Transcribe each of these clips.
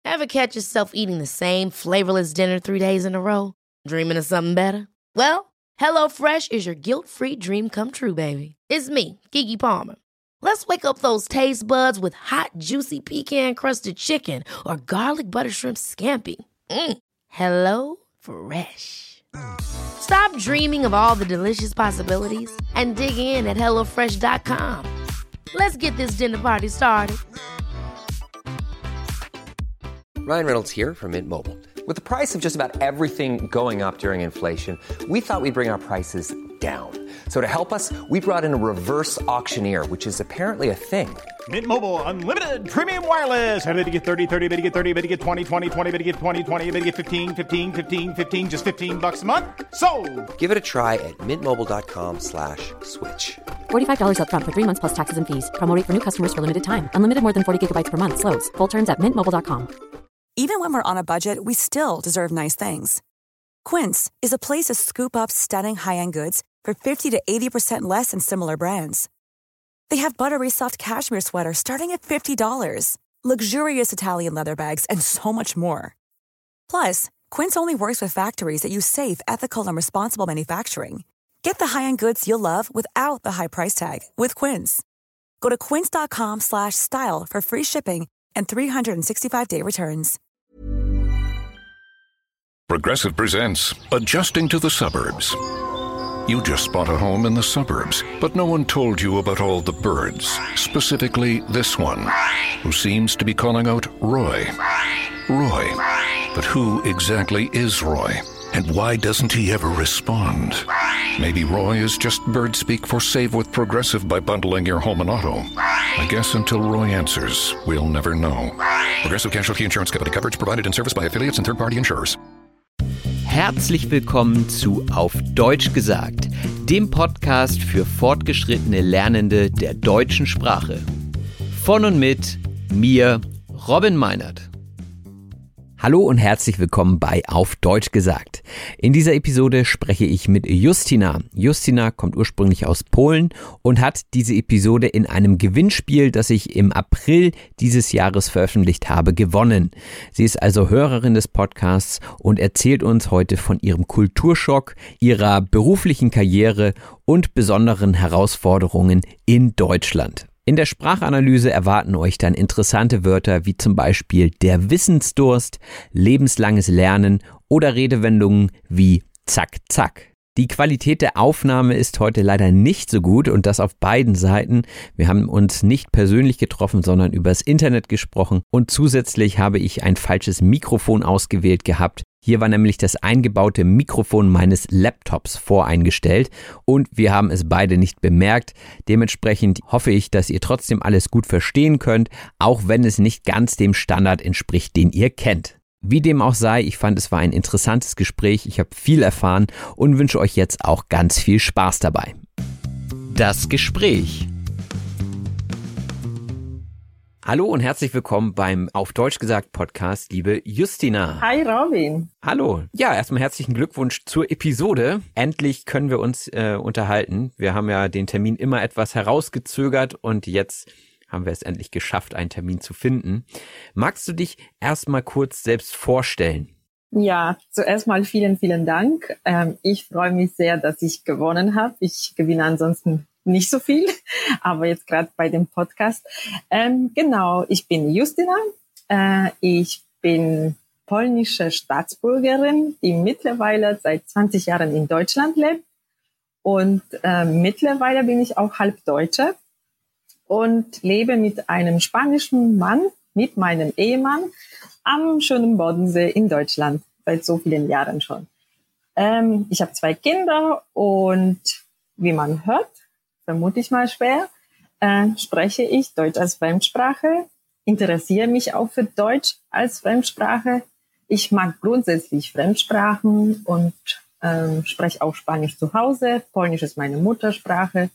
Ever catch yourself eating the same flavorless dinner 3 days in a row? Dreaming of something better? Well, HelloFresh is your guilt-free dream come true, baby. It's me, Keke Palmer. Let's wake up those taste buds with hot, juicy pecan-crusted chicken or garlic butter shrimp scampi. Hello Fresh. Stop dreaming of all the delicious possibilities and dig in at HelloFresh.com. Let's get this dinner party started. Ryan Reynolds here from Mint Mobile. With the price of just about everything going up during inflation, we thought we'd bring our prices down. So to help us, we brought in a reverse auctioneer, which is apparently a thing. Mint Mobile Unlimited Premium Wireless. How to get 30, 30, bit to get 30, bit to get 20, 20, 20, bit to get 20, 20, bit to get 15, 15, 15, 15, just $15 a month? Sold! Give it a try at mintmobile.com/switch. $45 up front for 3 months plus taxes and fees. Promo rate for new customers for limited time. Unlimited more than 40 gigabytes per month. Slows full terms at mintmobile.com. Even when we're on a budget, we still deserve nice things. Quince is a place to scoop up stunning high-end goods for 50 to 80% less than similar brands. They have buttery soft cashmere sweaters starting at $50, luxurious Italian leather bags, and so much more. Plus, Quince only works with factories that use safe, ethical, and responsible manufacturing. Get the high-end goods you'll love without the high price tag with Quince. Go to quince.com/style for free shipping and 365-day returns. Progressive presents Adjusting to the Suburbs. You just bought a home in the suburbs, but no one told you about all the birds, specifically this one, who seems to be calling out Roy. Roy. But who exactly is Roy? And why doesn't he ever respond? Maybe Roy is just bird speak for save with Progressive by bundling your home and auto. I guess until Roy answers, we'll never know. Progressive Casualty Insurance Company coverage provided in service by affiliates and third-party insurers. Herzlich willkommen zu Auf Deutsch gesagt, dem Podcast für fortgeschrittene Lernende der deutschen Sprache. Von und mit mir, Robin Meinert. Hallo und herzlich willkommen bei Auf Deutsch gesagt. In dieser Episode spreche ich mit Justyna. Justyna kommt ursprünglich aus Polen und hat diese Episode in einem Gewinnspiel, das ich im April dieses Jahres veröffentlicht habe, gewonnen. Sie ist also Hörerin des Podcasts und erzählt uns heute von ihrem Kulturschock, ihrer beruflichen Karriere und besonderen Herausforderungen in Deutschland. In der Sprachanalyse erwarten euch dann interessante Wörter wie zum Beispiel der Wissensdurst, lebenslanges Lernen oder Redewendungen wie zack, zack. Die Qualität der Aufnahme ist heute leider nicht so gut und das auf beiden Seiten. Wir haben uns nicht persönlich getroffen, sondern übers Internet gesprochen und zusätzlich habe ich ein falsches Mikrofon ausgewählt gehabt. Hier war nämlich das eingebaute Mikrofon meines Laptops voreingestellt und wir haben es beide nicht bemerkt. Dementsprechend hoffe ich, dass ihr trotzdem alles gut verstehen könnt, auch wenn es nicht ganz dem Standard entspricht, den ihr kennt. Wie dem auch sei, ich fand, es war ein interessantes Gespräch, ich habe viel erfahren und wünsche euch jetzt auch ganz viel Spaß dabei. Das Gespräch. Hallo und herzlich willkommen beim Auf Deutsch gesagt Podcast, liebe Justyna. Hi Robin. Hallo. Ja, erstmal herzlichen Glückwunsch zur Episode. Endlich können wir uns unterhalten. Wir haben ja den Termin immer etwas herausgezögert und jetzt haben wir es endlich geschafft, einen Termin zu finden. Magst du dich erstmal kurz selbst vorstellen? Ja, zuerst mal vielen, vielen Dank. Ich freue mich sehr, dass ich gewonnen habe. Ich gewinne ansonsten nicht so viel, aber jetzt gerade bei dem Podcast. Genau, ich bin Justyna. Ich bin polnische Staatsbürgerin, die mittlerweile seit 20 Jahren in Deutschland lebt. Und mittlerweile bin ich auch halb Deutsche und lebe mit einem spanischen Mann, mit meinem Ehemann, am schönen Bodensee in Deutschland, seit so vielen Jahren schon. Ich habe 2 Kinder und wie man hört, vermute ich mal schwer, spreche ich Deutsch als Fremdsprache, interessiere mich auch für Deutsch als Fremdsprache. Ich mag grundsätzlich Fremdsprachen und spreche auch Spanisch zu Hause. Polnisch ist meine Muttersprache.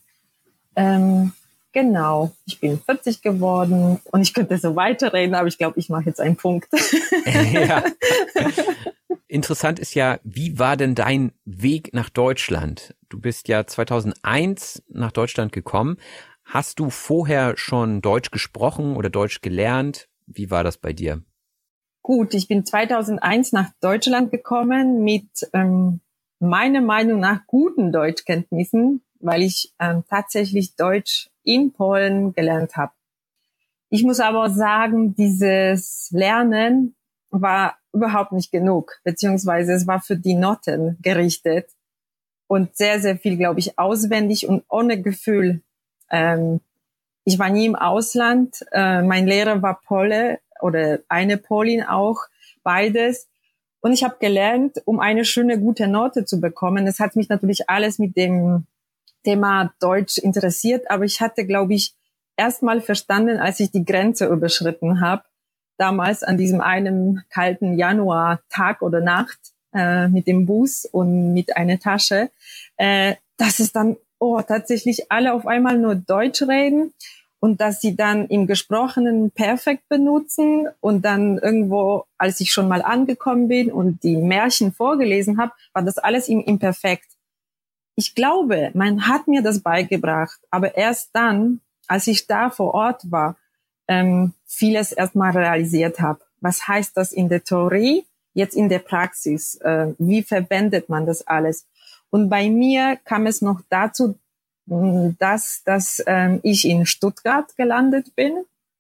Genau, ich bin 40 geworden und ich könnte so weiterreden, aber ich glaube, ich mache jetzt einen Punkt. Ja. Interessant ist ja, wie war denn dein Weg nach Deutschland? Du bist ja 2001 nach Deutschland gekommen. Hast du vorher schon Deutsch gesprochen oder Deutsch gelernt? Wie war das bei dir? Gut, ich bin 2001 nach Deutschland gekommen mit meiner Meinung nach guten Deutschkenntnissen, weil ich tatsächlich Deutsch in Polen gelernt habe. Ich muss aber sagen, dieses Lernen war überhaupt nicht genug, beziehungsweise es war für die Noten gerichtet und sehr, sehr viel, glaube ich, auswendig und ohne Gefühl. Ich war nie im Ausland. Mein Lehrer war Pole oder eine Polin auch, beides. Und ich habe gelernt, um eine schöne, gute Note zu bekommen. Es hat mich natürlich alles mit dem Thema Deutsch interessiert, aber ich hatte, glaube ich, erst mal verstanden, als ich die Grenze überschritten habe, damals an diesem einen kalten Januar-Tag oder Nacht mit dem Bus und mit einer Tasche, dass es dann tatsächlich alle auf einmal nur Deutsch reden und dass sie dann im Gesprochenen perfekt benutzen und dann irgendwo, als ich schon mal angekommen bin und die Märchen vorgelesen habe, war das alles im Imperfekt. Ich glaube, man hat mir das beigebracht, aber erst dann, als ich da vor Ort war, vieles erstmal realisiert habe. Was heißt das in der Theorie, jetzt in der Praxis? Wie verwendet man das alles? Und bei mir kam es noch dazu, dass ich in Stuttgart gelandet bin.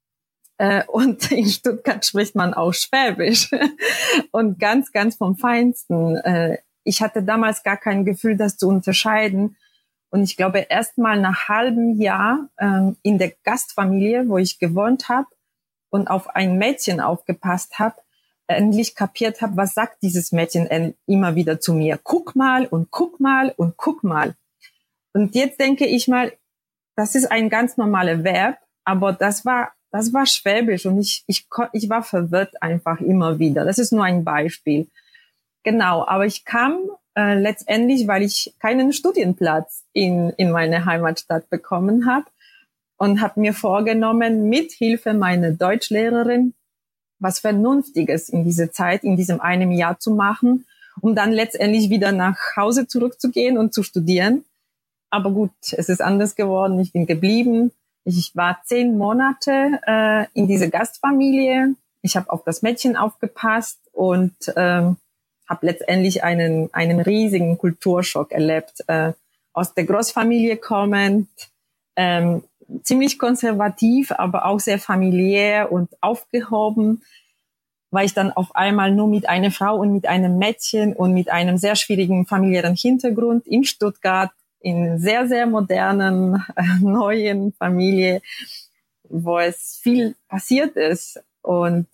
Und in Stuttgart spricht man auch Schwäbisch. Und ganz, ganz vom Feinsten. Ich hatte damals gar kein Gefühl, das zu unterscheiden. Und ich glaube, erst mal nach halbem Jahr in der Gastfamilie, wo ich gewohnt habe und auf ein Mädchen aufgepasst habe, endlich kapiert habe, was sagt dieses Mädchen immer wieder zu mir. Guck mal und guck mal und guck mal. Und jetzt denke ich mal, das ist ein ganz normaler Verb, aber das war Schwäbisch und ich war verwirrt einfach immer wieder. Das ist nur ein Beispiel. Genau, aber ich kam letztendlich, weil ich keinen Studienplatz in meiner Heimatstadt bekommen habe und habe mir vorgenommen, mit Hilfe meiner Deutschlehrerin was Vernünftiges in dieser Zeit, in diesem einem Jahr zu machen, um dann letztendlich wieder nach Hause zurückzugehen und zu studieren. Aber gut, es ist anders geworden. Ich bin geblieben. Ich war 10 Monate in dieser Gastfamilie. Ich habe auf das Mädchen aufgepasst und habe letztendlich einen riesigen Kulturschock erlebt. Aus der Großfamilie kommend, ziemlich konservativ, aber auch sehr familiär und aufgehoben, war ich dann auf einmal nur mit einer Frau und mit einem Mädchen und mit einem sehr schwierigen familiären Hintergrund in Stuttgart, in sehr, sehr modernen, neuen Familie, wo es viel passiert ist. Und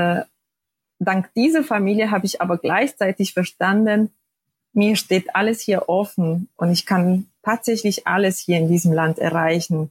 dank dieser Familie habe ich aber gleichzeitig verstanden, mir steht alles hier offen und ich kann tatsächlich alles hier in diesem Land erreichen.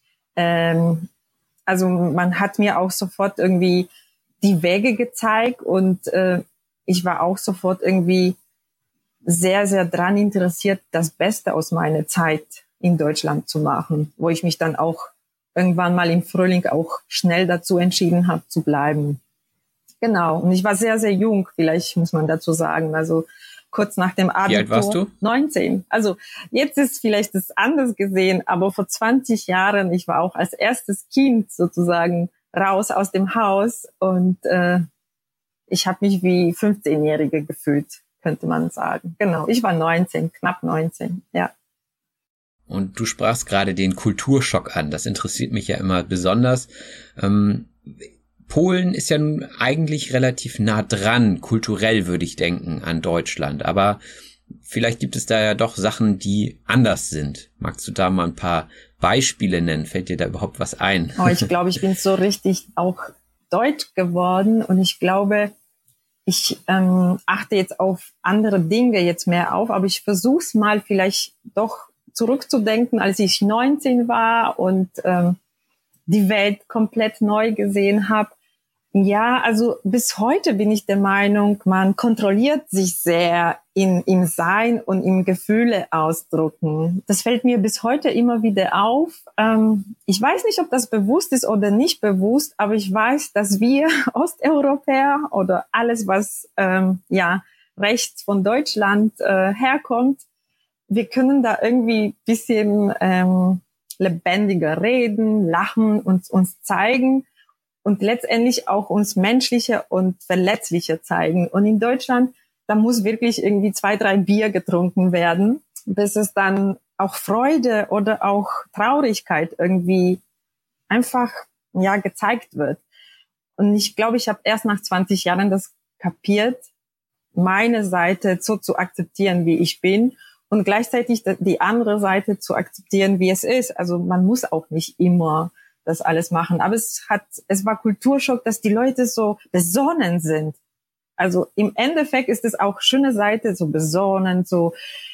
Also man hat mir auch sofort irgendwie die Wege gezeigt und ich war auch sofort irgendwie sehr, sehr dran interessiert, das Beste aus meiner Zeit in Deutschland zu machen, wo ich mich dann auch irgendwann mal im Frühling auch schnell dazu entschieden habe, zu bleiben. Genau. Und ich war sehr, sehr jung, vielleicht muss man dazu sagen. Also kurz nach dem Abitur. Wie alt warst du? 19. Also jetzt ist vielleicht das anders gesehen, aber vor 20 Jahren, ich war auch als erstes Kind sozusagen raus aus dem Haus und ich habe mich wie 15-Jährige gefühlt, könnte man sagen. Genau, ich war 19, knapp 19, ja. Und du sprachst gerade den Kulturschock an. Das interessiert mich ja immer besonders. Polen ist ja nun eigentlich relativ nah dran, kulturell würde ich denken, an Deutschland. Aber vielleicht gibt es da ja doch Sachen, die anders sind. Magst du da mal ein paar Beispiele nennen? Fällt dir da überhaupt was ein? Oh, ich glaube, ich bin so richtig auch deutsch geworden und ich glaube, ich achte jetzt auf andere Dinge jetzt mehr auf, aber ich versuche es mal vielleicht doch zurückzudenken, als ich 19 war und die Welt komplett neu gesehen habe. Ja, also bis heute bin ich der Meinung, man kontrolliert sich sehr im Sein und im Gefühle ausdrücken. Das fällt mir bis heute immer wieder auf. Ich weiß nicht, ob das bewusst ist oder nicht bewusst, aber ich weiß, dass wir Osteuropäer oder alles, was rechts von Deutschland herkommt, wir können da irgendwie bisschen lebendiger reden, lachen und uns zeigen. und letztendlich auch uns menschlicher und verletzlicher zeigen. Und in Deutschland, da muss wirklich irgendwie 2, 3 Bier getrunken werden, bis es dann auch Freude oder auch Traurigkeit irgendwie einfach, ja, gezeigt wird. Und ich glaube, ich habe erst nach 20 Jahren das kapiert, meine Seite so zu akzeptieren, wie ich bin und gleichzeitig die andere Seite zu akzeptieren, wie es ist. Also man muss auch nicht immer das alles machen. Aber es war Kulturschock, dass die Leute so besonnen sind. Also im Endeffekt ist es auch schöne Seite, so besonnen, so,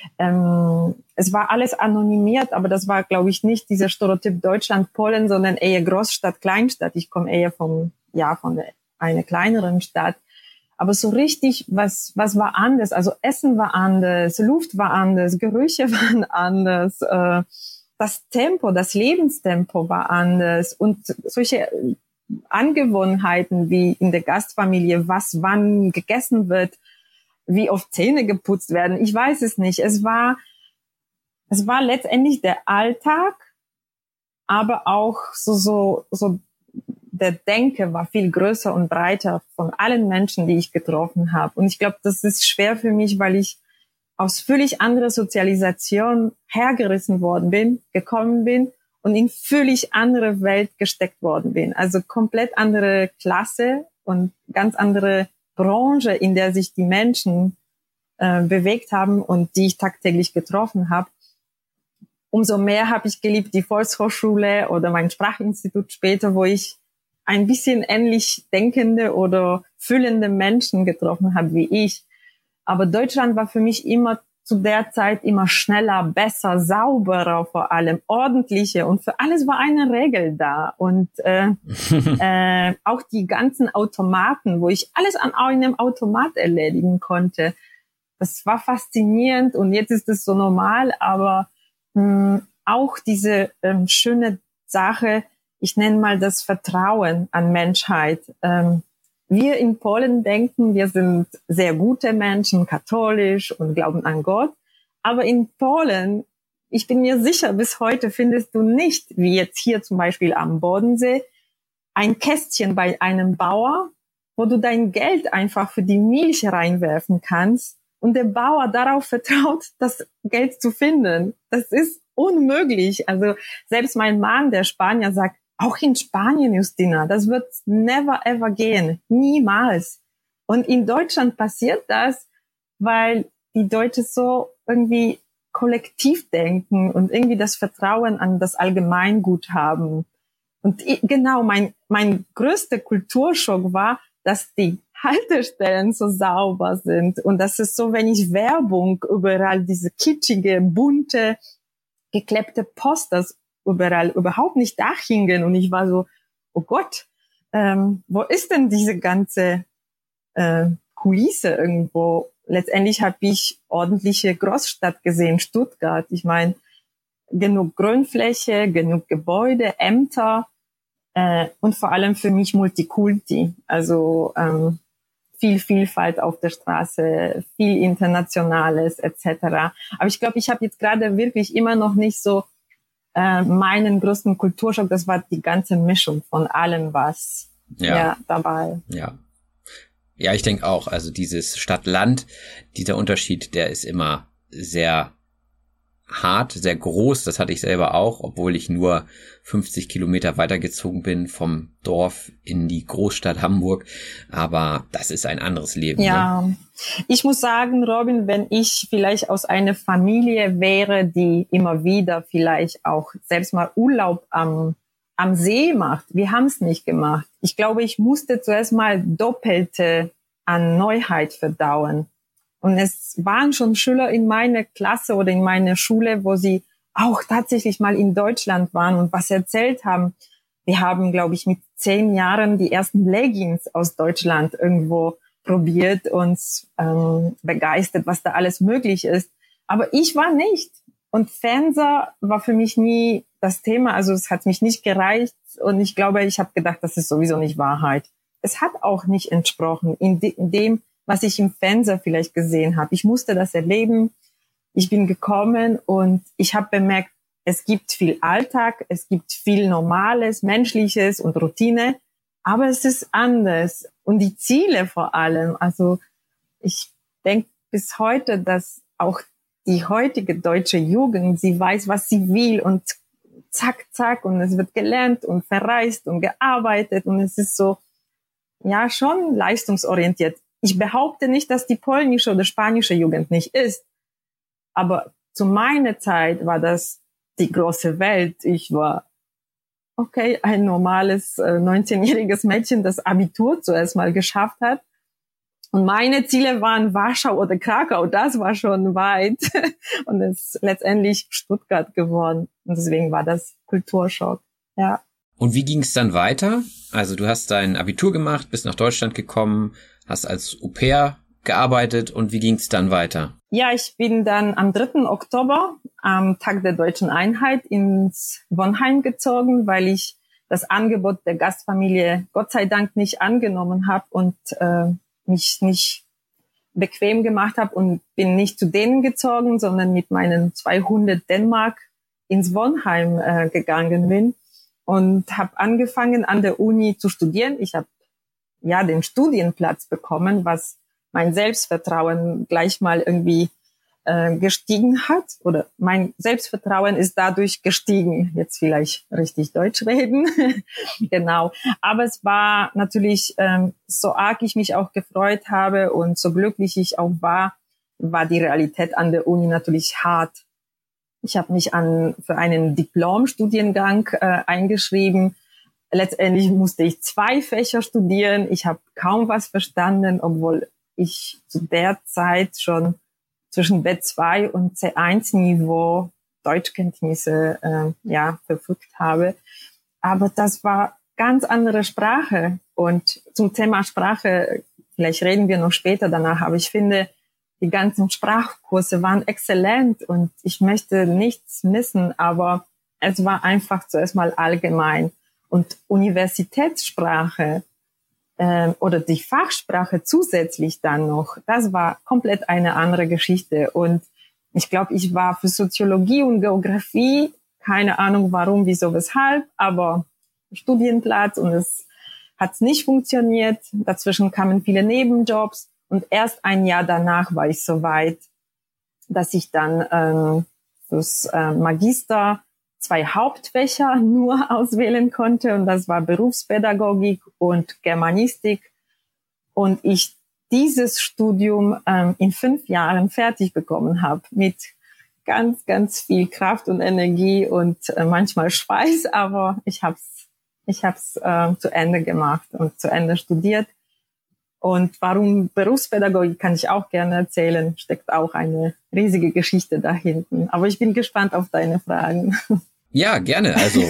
es war alles anonymiert, aber das war, glaube ich, nicht dieser Stereotyp Deutschland, Polen, sondern eher Großstadt, Kleinstadt. Ich komme eher von einer kleineren Stadt. Aber so richtig, was war anders? Also Essen war anders, Luft war anders, Gerüche waren anders, das Tempo, das Lebenstempo war anders und solche Angewohnheiten wie in der Gastfamilie, was wann gegessen wird, wie oft Zähne geputzt werden. Ich weiß es nicht. Es war letztendlich der Alltag, aber auch so der Denke war viel größer und breiter von allen Menschen, die ich getroffen habe. Und ich glaube, das ist schwer für mich, weil ich aus völlig anderer Sozialisation hergerissen worden bin, gekommen bin und in völlig andere Welt gesteckt worden bin. Also komplett andere Klasse und ganz andere Branche, in der sich die Menschen bewegt haben und die ich tagtäglich getroffen habe. Umso mehr habe ich geliebt die Volkshochschule oder mein Sprachinstitut später, wo ich ein bisschen ähnlich denkende oder fühlende Menschen getroffen habe wie ich. Aber Deutschland war für mich immer zu der Zeit immer schneller, besser, sauberer, vor allem ordentlicher und für alles war eine Regel da und auch die ganzen Automaten, wo ich alles an einem Automat erledigen konnte, das war faszinierend und jetzt ist es so normal, aber auch diese schöne Sache, ich nenne mal das Vertrauen an Menschheit. Wir in Polen denken, wir sind sehr gute Menschen, katholisch und glauben an Gott. Aber in Polen, ich bin mir sicher, bis heute findest du nicht, wie jetzt hier zum Beispiel am Bodensee, ein Kästchen bei einem Bauer, wo du dein Geld einfach für die Milch reinwerfen kannst und der Bauer darauf vertraut, das Geld zu finden. Das ist unmöglich. Also selbst mein Mann, der Spanier, sagt, auch in Spanien, Justina, das wird never ever gehen. Niemals. Und in Deutschland passiert das, weil die Deutschen so irgendwie kollektiv denken und irgendwie das Vertrauen an das Allgemeingut haben. Und genau, mein größter Kulturschock war, dass die Haltestellen so sauber sind und dass es so wenig Werbung überall, diese kitschige, bunte, geklebte Posters überall überhaupt nicht da hingen und ich war so, oh Gott, wo ist denn diese ganze Kulisse irgendwo? Letztendlich habe ich ordentliche Großstadt gesehen, Stuttgart. Ich meine, genug Grünfläche, genug Gebäude, Ämter und vor allem für mich Multikulti, also viel Vielfalt auf der Straße, viel Internationales etc. Aber ich glaube, ich habe jetzt gerade wirklich immer noch nicht so meinen größten Kulturschock, das war die ganze Mischung von allem, was dabei. Ja, ich denke auch, also dieses Stadt-Land, dieser Unterschied, der ist immer sehr hart, sehr groß. Das hatte ich selber auch, obwohl ich nur 50 Kilometer weitergezogen bin vom Dorf in die Großstadt Hamburg. Aber das ist ein anderes Leben. Ja, ne? Ich muss sagen, Robin, wenn ich vielleicht aus einer Familie wäre, die immer wieder vielleicht auch selbst mal Urlaub am See macht. Wir haben es nicht gemacht. Ich glaube, ich musste zuerst mal Doppelte an Neuheit verdauen. Und es waren schon Schüler in meiner Klasse oder in meiner Schule, wo sie auch tatsächlich mal in Deutschland waren und was erzählt haben. Wir haben, glaube ich, mit 10 Jahren die ersten Leggings aus Deutschland irgendwo probiert, uns begeistert, was da alles möglich ist. Aber ich war nicht. Und Fernseher war für mich nie das Thema. Also es hat mich nicht gereicht. Und ich glaube, ich habe gedacht, das ist sowieso nicht Wahrheit. Es hat auch nicht entsprochen in dem, was ich im Fernseher vielleicht gesehen habe. Ich musste das erleben. Ich bin gekommen und ich habe bemerkt, es gibt viel Alltag, es gibt viel Normales, Menschliches und Routine. Aber es ist anders. Und die Ziele vor allem. Also ich denke bis heute, dass auch die heutige deutsche Jugend, sie weiß, was sie will und zack, zack, und es wird gelernt und verreist und gearbeitet und es ist so, ja, schon leistungsorientiert. Ich behaupte nicht, dass die polnische oder spanische Jugend nicht ist, aber zu meiner Zeit war das die große Welt. Ich war, okay, ein normales 19-jähriges Mädchen, das Abitur zuerst mal geschafft hat. Und meine Ziele waren Warschau oder Krakau. Das war schon weit. Und es ist letztendlich Stuttgart geworden. Und deswegen war das Kulturschock. Ja. Und wie ging es dann weiter? Also du hast dein Abitur gemacht, bist nach Deutschland gekommen, hast als Au-pair gearbeitet. Und wie ging es dann weiter? Ja, ich bin dann am 3. Oktober, am Tag der Deutschen Einheit, ins Wonheim gezogen, weil ich das Angebot der Gastfamilie Gott sei Dank nicht angenommen habe und mich nicht bequem gemacht habe und bin nicht zu denen gezogen, sondern mit meinen 200 Dänemark ins Wonheim gegangen bin und habe angefangen an der Uni zu studieren. Ich habe ja den Studienplatz bekommen, was mein Selbstvertrauen gleich mal irgendwie gestiegen hat, oder mein Selbstvertrauen ist dadurch gestiegen, jetzt vielleicht richtig Deutsch reden, genau. Aber es war natürlich, so arg ich mich auch gefreut habe und so glücklich ich auch war die Realität an der Uni natürlich hart. Ich habe mich für einen Diplom-Studiengang eingeschrieben. Letztendlich musste ich 2 Fächer studieren. Ich habe kaum was verstanden, obwohl ich zu der Zeit schon zwischen B2 und C1-Niveau Deutschkenntnisse verfügt habe. Aber das war ganz andere Sprache. Und zum Thema Sprache, vielleicht reden wir noch später danach, aber ich finde, die ganzen Sprachkurse waren exzellent und ich möchte nichts missen, aber es war einfach zuerst mal allgemein. Und Universitätssprache oder die Fachsprache zusätzlich dann noch, das war komplett eine andere Geschichte. Und ich glaube, ich war für Soziologie und Geografie, keine Ahnung warum, wieso, weshalb, aber Studienplatz und es hat nicht funktioniert. Dazwischen kamen viele Nebenjobs und erst ein Jahr danach war ich so weit, dass ich dann fürs Magister 2 Hauptfächer nur auswählen konnte und das war Berufspädagogik und Germanistik und ich dieses Studium in 5 Jahren fertig bekommen habe mit ganz, ganz viel Kraft und Energie und manchmal Schweiß, aber ich hab's zu Ende gemacht und zu Ende studiert. Und warum Berufspädagogik, kann ich auch gerne erzählen, steckt auch eine riesige Geschichte da hinten. Aber ich bin gespannt auf deine Fragen. Ja, gerne. Also,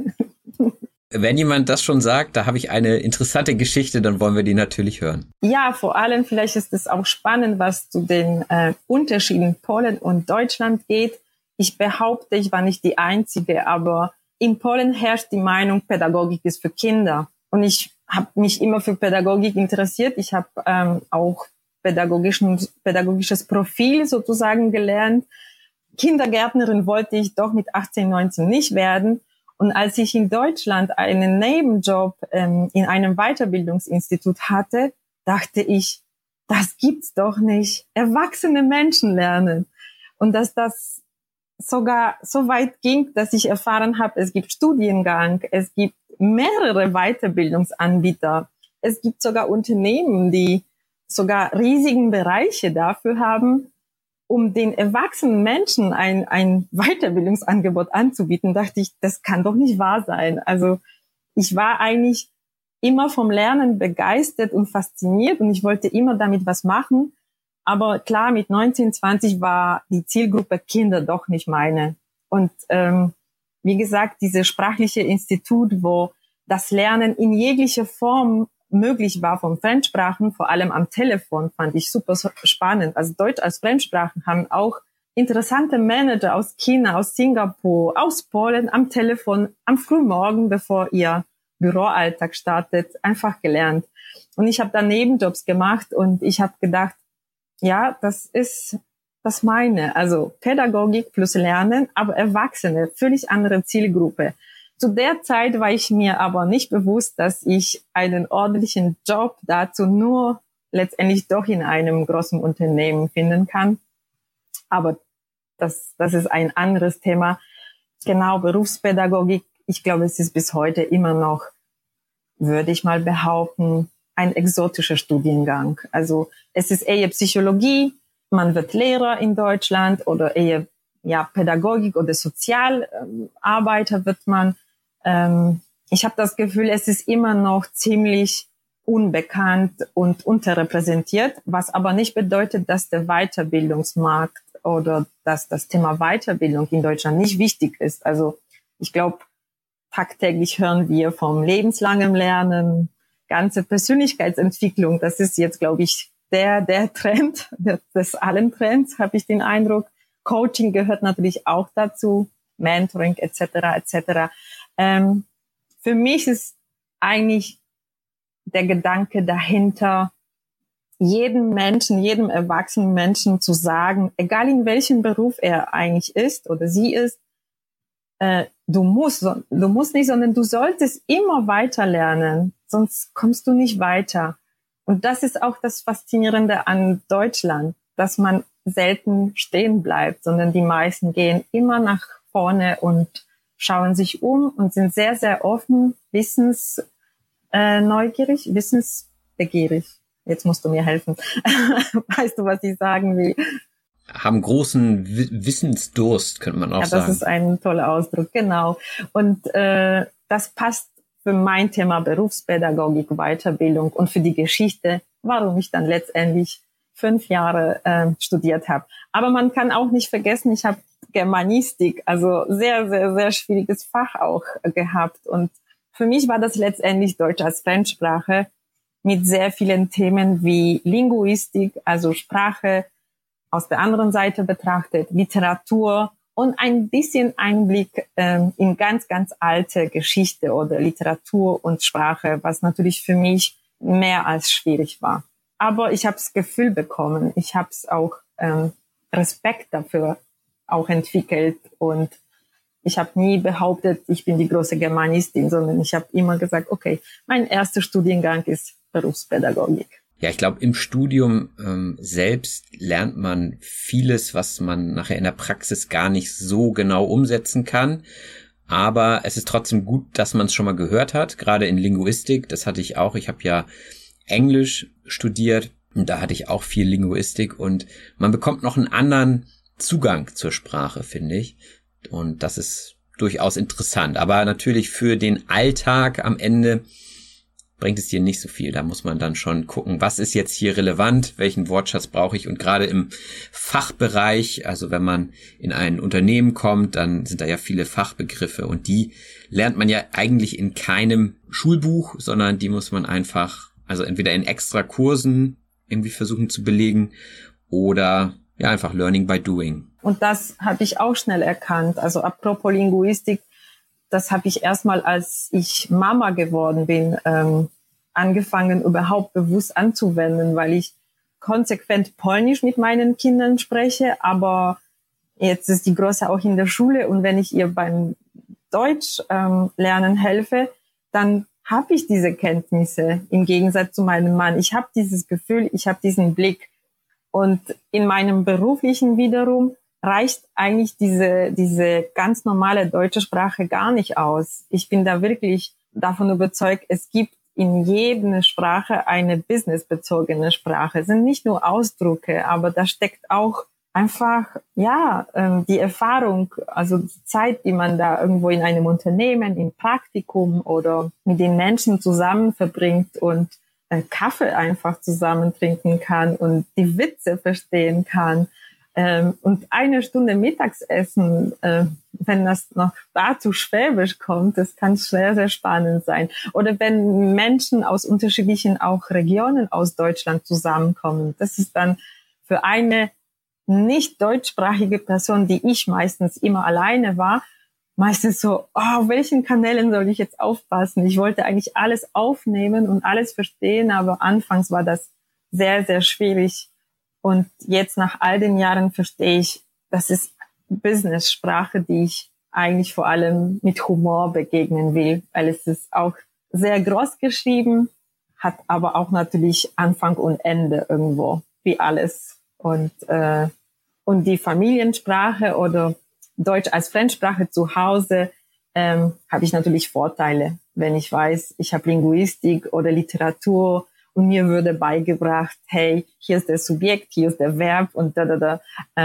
wenn jemand das schon sagt, da habe ich eine interessante Geschichte, dann wollen wir die natürlich hören. Ja, vor allem vielleicht ist es auch spannend, was zu den Unterschieden Polen und Deutschland geht. Ich behaupte, ich war nicht die Einzige, aber in Polen herrscht die Meinung, Pädagogik ist für Kinder. Und ich habe mich immer für Pädagogik interessiert. Ich habe auch pädagogisches Profil sozusagen gelernt. Kindergärtnerin wollte ich doch mit 18, 19 nicht werden. Und als ich in Deutschland einen Nebenjob in einem Weiterbildungsinstitut hatte, dachte ich, das gibt's doch nicht. Erwachsene Menschen lernen. Und dass das sogar so weit ging, dass ich erfahren habe, es gibt Studiengang, es gibt mehrere Weiterbildungsanbieter. Es gibt sogar Unternehmen, die sogar riesigen Bereiche dafür haben, um den erwachsenen Menschen ein Weiterbildungsangebot anzubieten. Dachte ich, das kann doch nicht wahr sein. Also ich war eigentlich immer vom Lernen begeistert und fasziniert und ich wollte immer damit was machen. Aber klar, mit 19, 20 war die Zielgruppe Kinder doch nicht meine. Und wie gesagt, dieses sprachliche Institut, wo das Lernen in jeglicher Form möglich war von Fremdsprachen, vor allem am Telefon, fand ich super spannend. Also Deutsch als Fremdsprachen haben auch interessante Manager aus China, aus Singapur, aus Polen am Telefon, am Frühmorgen, bevor ihr Büroalltag startet, einfach gelernt. Und ich habe dann Nebenjobs gemacht und ich habe gedacht, ja, das ist das meine. Also Pädagogik plus Lernen, aber Erwachsene, völlig andere Zielgruppe. Zu der Zeit war ich mir aber nicht bewusst, dass ich einen ordentlichen Job dazu nur letztendlich doch in einem großen Unternehmen finden kann. Aber das ist ein anderes Thema. Genau, Berufspädagogik, ich glaube, es ist bis heute immer noch, würde ich mal behaupten, ein exotischer Studiengang. Also es ist eher Psychologie, man wird Lehrer in Deutschland oder eher Pädagogik oder Sozialarbeiter wird man. Ich habe das Gefühl, es ist immer noch ziemlich unbekannt und unterrepräsentiert, was aber nicht bedeutet, dass der Weiterbildungsmarkt oder dass das Thema Weiterbildung in Deutschland nicht wichtig ist. Also ich glaube, tagtäglich hören wir vom lebenslangen Lernen, ganze Persönlichkeitsentwicklung. Das ist jetzt, glaube ich, der Trend, des allen Trends, habe ich den Eindruck. Coaching gehört natürlich auch dazu, Mentoring etc. etc. Für mich ist eigentlich der Gedanke dahinter, jedem erwachsenen Menschen zu sagen, egal in welchem Beruf er eigentlich ist oder sie ist, du musst nicht, sondern du solltest immer weiter lernen, sonst kommst du nicht weiter. Und das ist auch das Faszinierende an Deutschland, dass man selten stehen bleibt, sondern die meisten gehen immer nach vorne und schauen sich um und sind sehr, sehr offen, wissensneugierig, wissensbegierig. Jetzt musst du mir helfen. Weißt du, was ich sagen will? Haben großen Wissensdurst, könnte man auch sagen. Ja, das ist ein toller Ausdruck, genau. Und das passt für mein Thema Berufspädagogik, Weiterbildung und für die Geschichte, warum ich dann letztendlich 5 Jahre studiert habe. Aber man kann auch nicht vergessen, ich habe Germanistik, also sehr, sehr, sehr schwieriges Fach auch gehabt. Und für mich war das letztendlich Deutsch als Fremdsprache mit sehr vielen Themen wie Linguistik, also Sprache aus der anderen Seite betrachtet, Literatur und ein bisschen Einblick in ganz, ganz alte Geschichte oder Literatur und Sprache, was natürlich für mich mehr als schwierig war. Aber ich habe das Gefühl bekommen, ich habe es auch Respekt dafür auch entwickelt und ich habe nie behauptet, ich bin die große Germanistin, sondern ich habe immer gesagt, okay, mein erster Studiengang ist Berufspädagogik. Ja, ich glaube, im Studium selbst lernt man vieles, was man nachher in der Praxis gar nicht so genau umsetzen kann. Aber es ist trotzdem gut, dass man es schon mal gehört hat, gerade in Linguistik. Das hatte ich auch. Ich habe ja Englisch studiert und da hatte ich auch viel Linguistik und man bekommt noch einen anderen Zugang zur Sprache, finde ich. Und das ist durchaus interessant. Aber natürlich für den Alltag am Ende bringt es dir nicht so viel. Da muss man dann schon gucken, was ist jetzt hier relevant, welchen Wortschatz brauche ich. Und gerade im Fachbereich, also wenn man in ein Unternehmen kommt, dann sind da ja viele Fachbegriffe und die lernt man ja eigentlich in keinem Schulbuch, sondern die muss man einfach, also entweder in extra Kursen irgendwie versuchen zu belegen oder ja einfach Learning by Doing. Und das habe ich auch schnell erkannt. Also apropos Linguistik, das habe ich erstmal, als ich Mama geworden bin, angefangen überhaupt bewusst anzuwenden, weil ich konsequent Polnisch mit meinen Kindern spreche, aber jetzt ist die Große auch in der Schule und wenn ich ihr beim Deutsch lernen helfe, dann habe ich diese Kenntnisse im Gegensatz zu meinem Mann. Ich habe dieses Gefühl, ich habe diesen Blick und in meinem beruflichen wiederum reicht eigentlich diese ganz normale deutsche Sprache gar nicht aus. Ich bin da wirklich davon überzeugt, es gibt in jeder Sprache eine businessbezogene Sprache. Es sind nicht nur Ausdrücke, aber da steckt auch einfach, die Erfahrung, also die Zeit, die man da irgendwo in einem Unternehmen, im Praktikum oder mit den Menschen zusammen verbringt und Kaffee einfach zusammen trinken kann und die Witze verstehen kann. Und 1 Stunde Mittagessen, wenn das noch dazu Schwäbisch kommt, das kann sehr, sehr spannend sein. Oder wenn Menschen aus unterschiedlichen auch Regionen aus Deutschland zusammenkommen. Das ist dann für eine nicht deutschsprachige Person, die ich meistens immer alleine war, meistens so, auf welchen Kanälen soll ich jetzt aufpassen? Ich wollte eigentlich alles aufnehmen und alles verstehen, aber anfangs war das sehr, sehr schwierig. Und jetzt nach all den Jahren verstehe ich, das ist Business-Sprache, die ich eigentlich vor allem mit Humor begegnen will, weil es ist auch sehr groß geschrieben, hat aber auch natürlich Anfang und Ende irgendwo, wie alles. Und die Familiensprache oder Deutsch als Fremdsprache zu Hause habe ich natürlich Vorteile, wenn ich weiß, ich habe Linguistik oder Literatur und mir würde beigebracht, hey, hier ist der Subjekt, hier ist der Verb und da.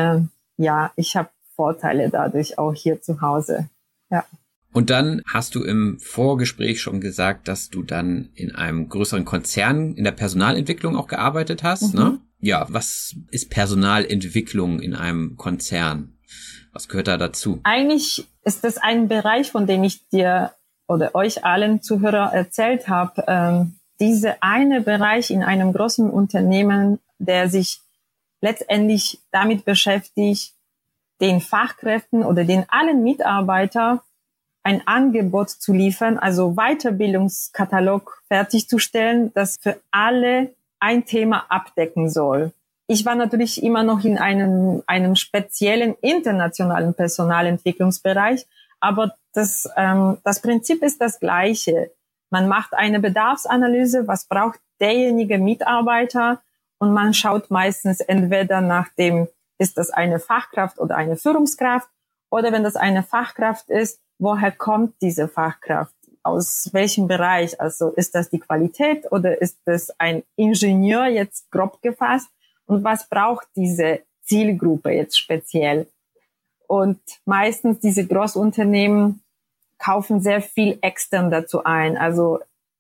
Ja, ich habe Vorteile dadurch auch hier zu Hause. Ja. Und dann hast du im Vorgespräch schon gesagt, dass du dann in einem größeren Konzern in der Personalentwicklung auch gearbeitet hast, ne? Ja, was ist Personalentwicklung in einem Konzern? Was gehört da dazu? Eigentlich ist das ein Bereich, von dem ich dir oder euch allen Zuhörer erzählt habe. Dieser eine Bereich in einem großen Unternehmen, der sich letztendlich damit beschäftigt, den Fachkräften oder den allen Mitarbeitern ein Angebot zu liefern, also Weiterbildungskatalog fertigzustellen, das für alle ein Thema abdecken soll. Ich war natürlich immer noch in einem speziellen internationalen Personalentwicklungsbereich, aber das Prinzip ist das gleiche. Man macht eine Bedarfsanalyse, was braucht derjenige Mitarbeiter, und man schaut meistens entweder nach dem, ist das eine Fachkraft oder eine Führungskraft, oder wenn das eine Fachkraft ist, woher kommt diese Fachkraft? Aus welchem Bereich? Also ist das die Qualität oder ist das ein Ingenieur, jetzt grob gefasst? Und was braucht diese Zielgruppe jetzt speziell? Und meistens diese Großunternehmen kaufen sehr viel extern dazu ein. Also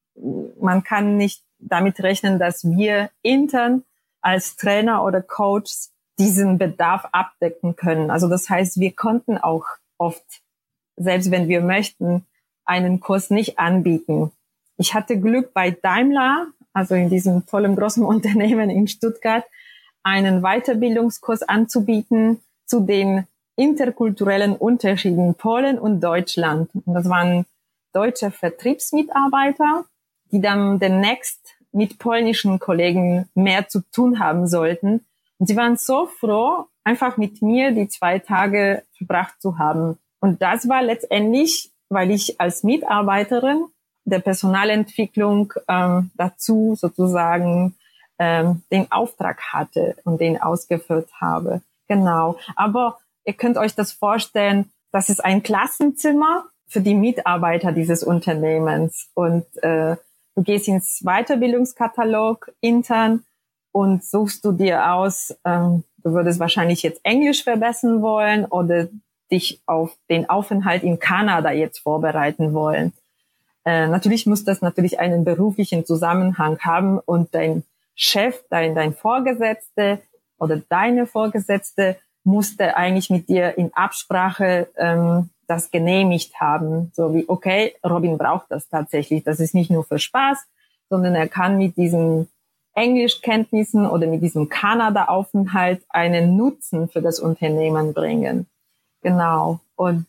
man kann nicht damit rechnen, dass wir intern als Trainer oder Coach diesen Bedarf abdecken können. Also das heißt, wir konnten auch oft, selbst wenn wir möchten, einen Kurs nicht anbieten. Ich hatte Glück bei Daimler, also in diesem tollen großen Unternehmen in Stuttgart, einen Weiterbildungskurs anzubieten zu den interkulturellen Unterschieden Polen und Deutschland. Und das waren deutsche Vertriebsmitarbeiter, die dann demnächst mit polnischen Kollegen mehr zu tun haben sollten. Und sie waren so froh, einfach mit mir die 2 Tage verbracht zu haben. Und das war letztendlich, weil ich als Mitarbeiterin der Personalentwicklung dazu sozusagen den Auftrag hatte und den ausgeführt habe. Genau. Aber ihr könnt euch das vorstellen, das ist ein Klassenzimmer für die Mitarbeiter dieses Unternehmens. Und du gehst ins Weiterbildungskatalog intern und suchst du dir aus, du würdest wahrscheinlich jetzt Englisch verbessern wollen oder dich auf den Aufenthalt in Kanada jetzt vorbereiten wollen. Natürlich muss das natürlich einen beruflichen Zusammenhang haben und dein Chef, dein Vorgesetzte oder deine Vorgesetzte musste eigentlich mit dir in Absprache das genehmigt haben. So wie, okay, Robin braucht das tatsächlich. Das ist nicht nur für Spaß, sondern er kann mit diesen Englischkenntnissen oder mit diesem Kanada-Aufenthalt einen Nutzen für das Unternehmen bringen. Genau. Und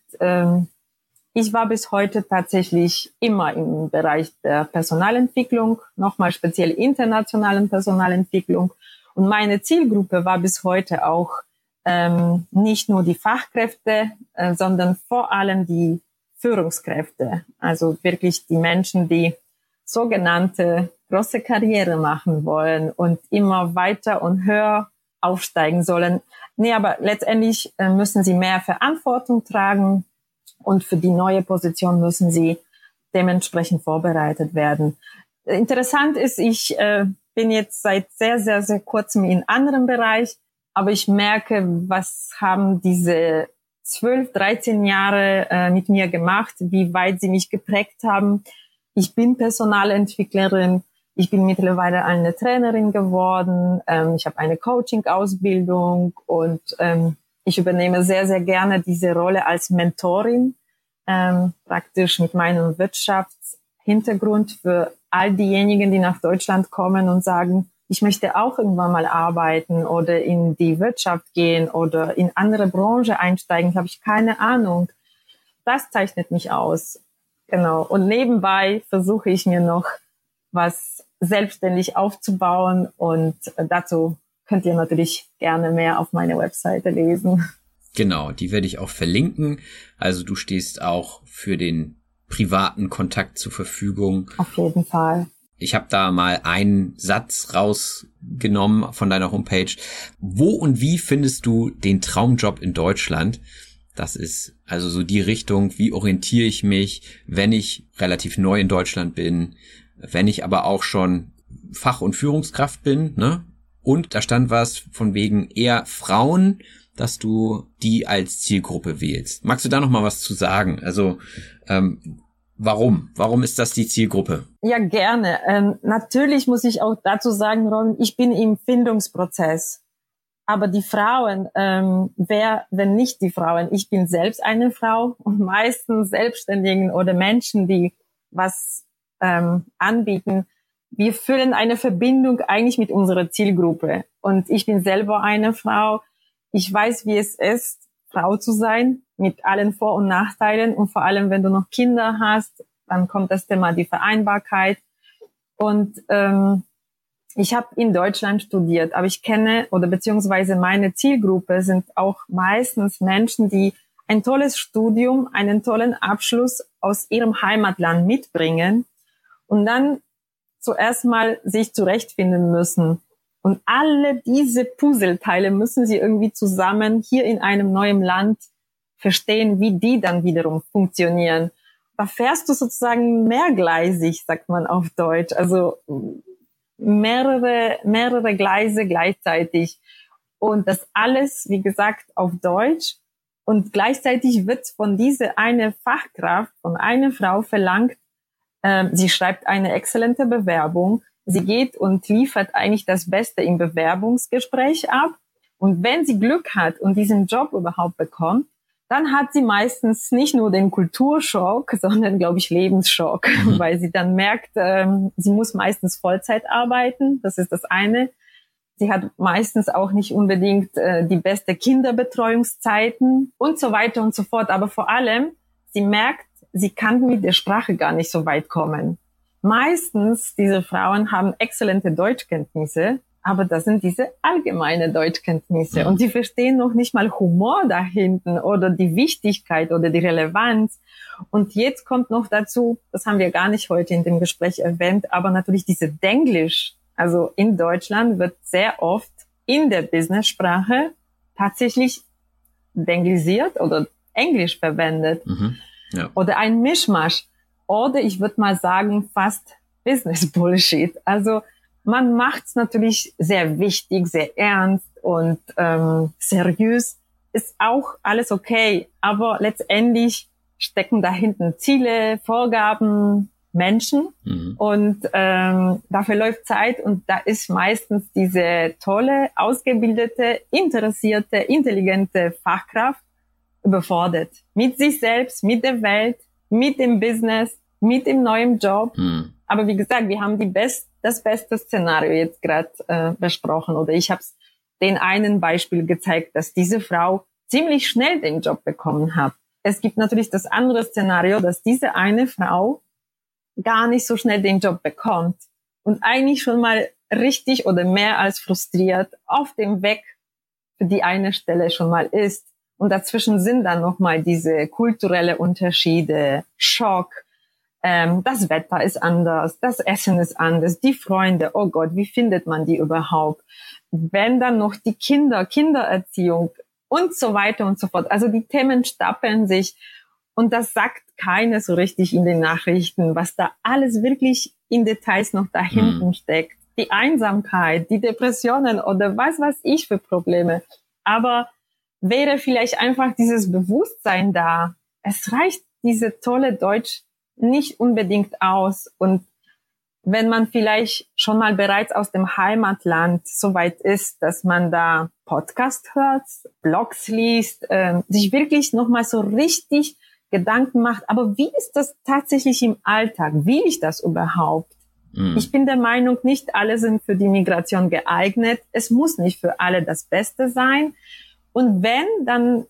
ich war bis heute tatsächlich immer im Bereich der Personalentwicklung, nochmal speziell internationalen Personalentwicklung. Und meine Zielgruppe war bis heute auch nicht nur die Fachkräfte, sondern vor allem die Führungskräfte. Also wirklich die Menschen, die sogenannte große Karriere machen wollen und immer weiter und höher aufsteigen sollen. Nee, aber letztendlich müssen sie mehr Verantwortung tragen und für die neue Position müssen sie dementsprechend vorbereitet werden. Interessant ist, ich bin jetzt seit sehr, sehr, sehr kurzem in anderem Bereich, aber ich merke, was haben diese 12, 13 Jahre mit mir gemacht, wie weit sie mich geprägt haben. Ich bin Personalentwicklerin, ich bin mittlerweile eine Trainerin geworden, ich habe eine Coaching-Ausbildung und ich übernehme sehr, sehr gerne diese Rolle als Mentorin, praktisch mit meinem Wirtschaftshintergrund für all diejenigen, die nach Deutschland kommen und sagen, ich möchte auch irgendwann mal arbeiten oder in die Wirtschaft gehen oder in andere Branche einsteigen, habe ich keine Ahnung. Das zeichnet mich aus. Genau. Und nebenbei versuche ich mir noch was selbstständig aufzubauen und dazu könnt ihr natürlich gerne mehr auf meiner Webseite lesen. Genau, die werde ich auch verlinken. Also du stehst auch für den privaten Kontakt zur Verfügung. Auf jeden Fall. Ich habe da mal einen Satz rausgenommen von deiner Homepage. Wo und wie findest du den Traumjob in Deutschland? Das ist also so die Richtung, wie orientiere ich mich, wenn ich relativ neu in Deutschland bin, wenn ich aber auch schon Fach- und Führungskraft bin, ne? Und da stand was von wegen eher Frauen, dass du die als Zielgruppe wählst. Magst du da noch mal was zu sagen? Also warum? Warum ist das die Zielgruppe? Ja, gerne. Natürlich muss ich auch dazu sagen, Ron, ich bin im Findungsprozess. Aber die Frauen, wer, wenn nicht die Frauen? Ich bin selbst eine Frau und meistens Selbstständigen oder Menschen, die was anbieten. Wir fühlen eine Verbindung eigentlich mit unserer Zielgruppe. Und ich bin selber eine Frau. Ich weiß, wie es ist, Frau zu sein, mit allen Vor- und Nachteilen. Und vor allem, wenn du noch Kinder hast, dann kommt das Thema die Vereinbarkeit. Und ich habe in Deutschland studiert, aber ich kenne oder beziehungsweise meine Zielgruppe sind auch meistens Menschen, die ein tolles Studium, einen tollen Abschluss aus ihrem Heimatland mitbringen und dann zuerst mal sich zurechtfinden müssen. Und alle diese Puzzleteile müssen sie irgendwie zusammen hier in einem neuen Land verstehen, wie die dann wiederum funktionieren. Da fährst du sozusagen mehrgleisig, sagt man auf Deutsch. Also mehrere Gleise gleichzeitig. Und das alles, wie gesagt, auf Deutsch. Und gleichzeitig wird von dieser eine Fachkraft, von einer Frau verlangt, sie schreibt eine exzellente Bewerbung. Sie geht und liefert eigentlich das Beste im Bewerbungsgespräch ab. Und wenn sie Glück hat und diesen Job überhaupt bekommt, dann hat sie meistens nicht nur den Kulturschock, sondern, glaube ich, Lebensschock, weil sie dann merkt, sie muss meistens Vollzeit arbeiten. Das ist das eine. Sie hat meistens auch nicht unbedingt die beste Kinderbetreuungszeiten und so weiter und so fort. Aber vor allem, sie merkt, sie kann mit der Sprache gar nicht so weit kommen. Meistens, diese Frauen haben exzellente Deutschkenntnisse, aber das sind diese allgemeine Deutschkenntnisse. Und sie verstehen noch nicht mal Humor da hinten oder die Wichtigkeit oder die Relevanz. Und jetzt kommt noch dazu, das haben wir gar nicht heute in dem Gespräch erwähnt, aber natürlich diese Denglisch. Also in Deutschland wird sehr oft in der Business-Sprache tatsächlich denglisiert oder Englisch verwendet. Ja. Oder ein Mischmasch. Oder ich würde mal sagen, fast Business-Bullshit. Also man macht's natürlich sehr wichtig, sehr ernst und seriös. Ist auch alles okay. Aber letztendlich stecken da hinten Ziele, Vorgaben, Menschen. Und dafür läuft Zeit. Und da ist meistens diese tolle, ausgebildete, interessierte, intelligente Fachkraft überfordert. Mit sich selbst, mit der Welt, mit dem Business, mit dem neuen Job. Aber wie gesagt, wir haben das beste Szenario jetzt gerade besprochen. Oder ich habe den einen Beispiel gezeigt, dass diese Frau ziemlich schnell den Job bekommen hat. Es gibt natürlich das andere Szenario, dass diese eine Frau gar nicht so schnell den Job bekommt und eigentlich schon mal richtig oder mehr als frustriert auf dem Weg für die eine Stelle schon mal ist. Und dazwischen sind dann nochmal diese kulturelle Unterschiede, Schock, das Wetter ist anders, das Essen ist anders, die Freunde, oh Gott, wie findet man die überhaupt? Wenn dann noch die Kindererziehung und so weiter und so fort. Also die Themen stapeln sich und das sagt keiner so richtig in den Nachrichten, was da alles wirklich in Details noch dahinten steckt. Die Einsamkeit, die Depressionen oder was weiß ich für Probleme. Aber wäre vielleicht einfach dieses Bewusstsein da. Es reicht diese tolle Deutsch nicht unbedingt aus. Und wenn man vielleicht schon mal bereits aus dem Heimatland so weit ist, dass man da Podcast hört, Blogs liest, sich wirklich nochmal so richtig Gedanken macht, aber wie ist das tatsächlich im Alltag? Will ich das überhaupt? Ich bin der Meinung, nicht alle sind für die Migration geeignet. Es muss nicht für alle das Beste sein. Und wenn, dann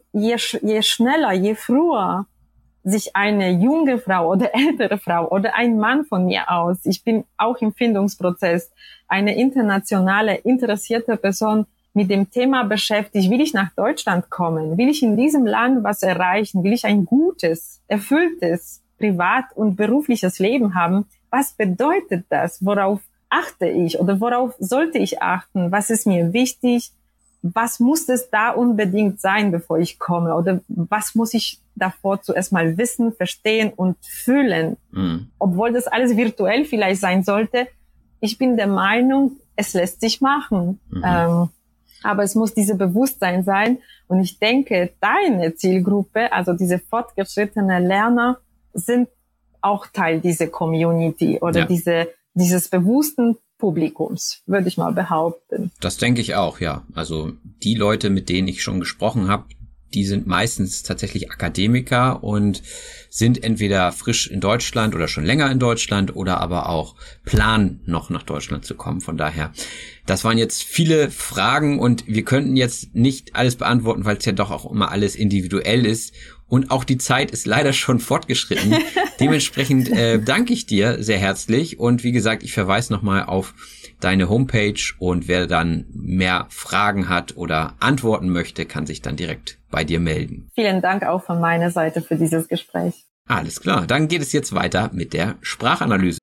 je schneller, je früher sich eine junge Frau oder ältere Frau oder ein Mann von mir aus, ich bin auch im Findungsprozess, eine internationale, interessierte Person mit dem Thema beschäftigt, will ich nach Deutschland kommen? Will ich in diesem Land was erreichen? Will ich ein gutes, erfülltes, privat- und berufliches Leben haben? Was bedeutet das? Worauf achte ich oder worauf sollte ich achten? Was ist mir wichtig? Was muss es da unbedingt sein, bevor ich komme? Oder was muss ich davor zuerst mal wissen, verstehen und fühlen? Obwohl das alles virtuell vielleicht sein sollte, ich bin der Meinung, es lässt sich machen. Aber es muss dieses Bewusstsein sein. Und ich denke, deine Zielgruppe, also diese fortgeschrittenen Lerner, sind auch Teil dieser Community oder dieses bewussten Publikums, würde ich mal behaupten. Das denke ich auch, ja. Also die Leute, mit denen ich schon gesprochen habe, die sind meistens tatsächlich Akademiker und sind entweder frisch in Deutschland oder schon länger in Deutschland oder aber auch planen, noch nach Deutschland zu kommen. Von daher, das waren jetzt viele Fragen und wir könnten jetzt nicht alles beantworten, weil es ja doch auch immer alles individuell ist. Und auch die Zeit ist leider schon fortgeschritten. Dementsprechend danke ich dir sehr herzlich. Und wie gesagt, ich verweise nochmal auf deine Homepage. Und wer dann mehr Fragen hat oder antworten möchte, kann sich dann direkt bei dir melden. Vielen Dank auch von meiner Seite für dieses Gespräch. Alles klar, dann geht es jetzt weiter mit der Sprachanalyse.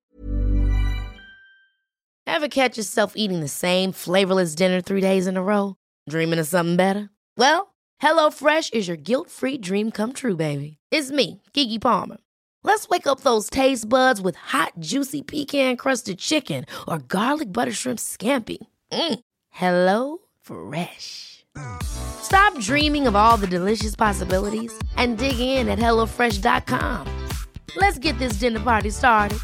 Ever catch yourself eating the same flavorless dinner 3 days in a row? Dreaming of something better? Well, HelloFresh is your guilt-free dream come true, baby. It's me, Keke Palmer. Let's wake up those taste buds with hot, juicy pecan-crusted chicken or garlic butter shrimp scampi. Hello Fresh. Stop dreaming of all the delicious possibilities and dig in at HelloFresh.com. Let's get this dinner party started.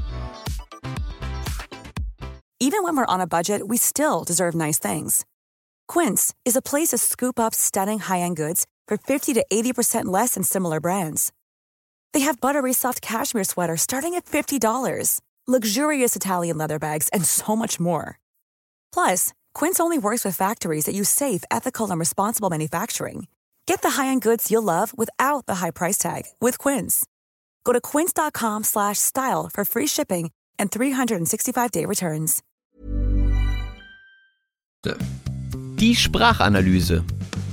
Even when we're on a budget, we still deserve nice things. Quince is a place to scoop up stunning high-end goods for 50 to 80% less than similar brands. They have buttery soft cashmere sweaters starting at $50, luxurious Italian leather bags, and so much more. Plus, Quince only works with factories that use safe, ethical, and responsible manufacturing. Get the high-end goods you'll love without the high price tag with Quince. Go to quince.com/style for free shipping and 365-day returns. Die Sprachanalyse.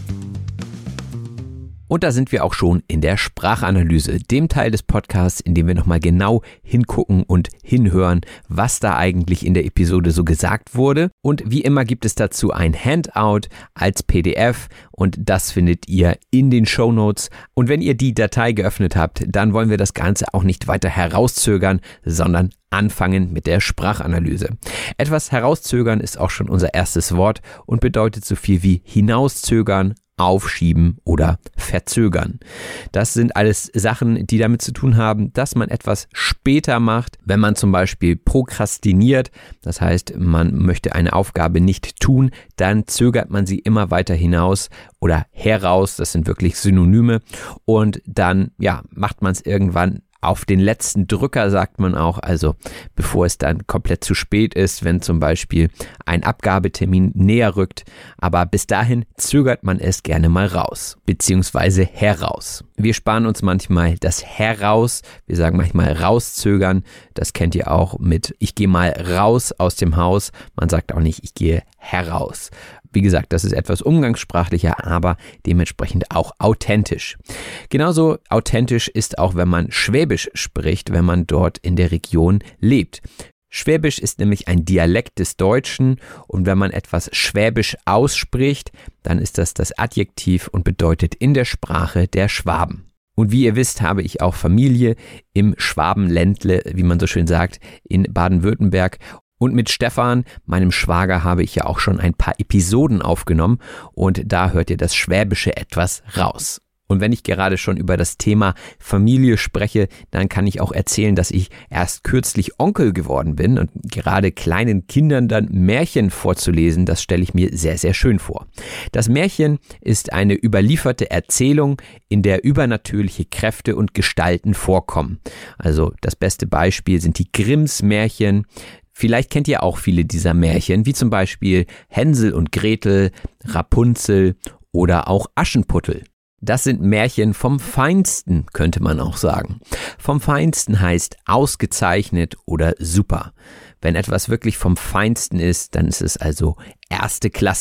Und da sind wir auch schon in der Sprachanalyse, dem Teil des Podcasts, in dem wir nochmal genau hingucken und hinhören, was da eigentlich in der Episode so gesagt wurde. Und wie immer gibt es dazu ein Handout als PDF und das findet ihr in den Shownotes. Und wenn ihr die Datei geöffnet habt, dann wollen wir das Ganze auch nicht weiter herauszögern, sondern anfangen mit der Sprachanalyse. Etwas herauszögern ist auch schon unser erstes Wort und bedeutet so viel wie hinauszögern, aufschieben oder verzögern. Das sind alles Sachen, die damit zu tun haben, dass man etwas später macht, wenn man zum Beispiel prokrastiniert. Das heißt, man möchte eine Aufgabe nicht tun, dann zögert man sie immer weiter hinaus oder heraus. Das sind wirklich Synonyme. Und dann, macht man es irgendwann auf den letzten Drücker, sagt man auch, also bevor es dann komplett zu spät ist, wenn zum Beispiel ein Abgabetermin näher rückt, aber bis dahin zögert man es gerne mal raus, beziehungsweise heraus. Wir sparen uns manchmal das heraus, wir sagen manchmal rauszögern, das kennt ihr auch mit ich gehe mal raus aus dem Haus, man sagt auch nicht ich gehe heraus. Wie gesagt, das ist etwas umgangssprachlicher, aber dementsprechend auch authentisch. Genauso authentisch ist auch, wenn man Schwäbisch spricht, wenn man dort in der Region lebt. Schwäbisch ist nämlich ein Dialekt des Deutschen und wenn man etwas Schwäbisch ausspricht, dann ist das das Adjektiv und bedeutet in der Sprache der Schwaben. Und wie ihr wisst, habe ich auch Familie im Schwabenländle, wie man so schön sagt, in Baden-Württemberg. Und mit Stefan, meinem Schwager, habe ich ja auch schon ein paar Episoden aufgenommen und da hört ihr das Schwäbische etwas raus. Und wenn ich gerade schon über das Thema Familie spreche, dann kann ich auch erzählen, dass ich erst kürzlich Onkel geworden bin und gerade kleinen Kindern dann Märchen vorzulesen, das stelle ich mir sehr, sehr schön vor. Das Märchen ist eine überlieferte Erzählung, in der übernatürliche Kräfte und Gestalten vorkommen. Also das beste Beispiel sind die Grimms Märchen. Vielleicht kennt ihr auch viele dieser Märchen, wie zum Beispiel Hänsel und Gretel, Rapunzel oder auch Aschenputtel. Das sind Märchen vom Feinsten, könnte man auch sagen. Vom Feinsten heißt ausgezeichnet oder super. Wenn etwas wirklich vom Feinsten ist, dann ist es also erste Klasse.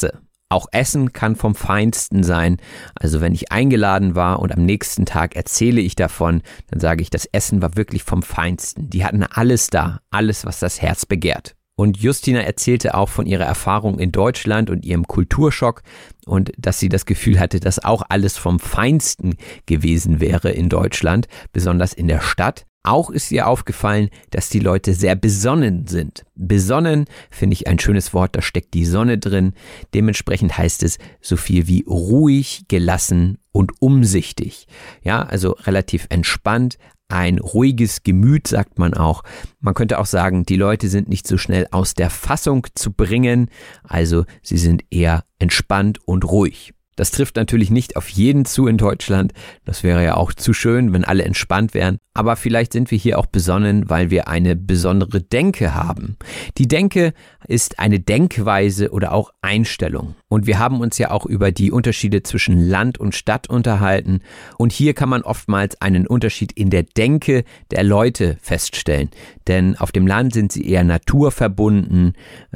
Auch Essen kann vom Feinsten sein. Also wenn ich eingeladen war und am nächsten Tag erzähle ich davon, dann sage ich, das Essen war wirklich vom Feinsten. Die hatten alles da, alles, was das Herz begehrt. Und Justina erzählte auch von ihrer Erfahrung in Deutschland und ihrem Kulturschock und dass sie das Gefühl hatte, dass auch alles vom Feinsten gewesen wäre in Deutschland, besonders in der Stadt. Auch ist ihr aufgefallen, dass die Leute sehr besonnen sind. Besonnen finde ich ein schönes Wort, da steckt die Sonne drin. Dementsprechend heißt es so viel wie ruhig, gelassen und umsichtig. Ja, also relativ entspannt. Ein ruhiges Gemüt, sagt man auch. Man könnte auch sagen, die Leute sind nicht so schnell aus der Fassung zu bringen. Also sie sind eher entspannt und ruhig. Das trifft natürlich nicht auf jeden zu in Deutschland. Das wäre ja auch zu schön, wenn alle entspannt wären. Aber vielleicht sind wir hier auch besonnen, weil wir eine besondere Denke haben. Die Denke ist eine Denkweise oder auch Einstellung. Und wir haben uns ja auch über die Unterschiede zwischen Land und Stadt unterhalten. Und hier kann man oftmals einen Unterschied in der Denke der Leute feststellen. Denn auf dem Land sind sie eher naturverbunden,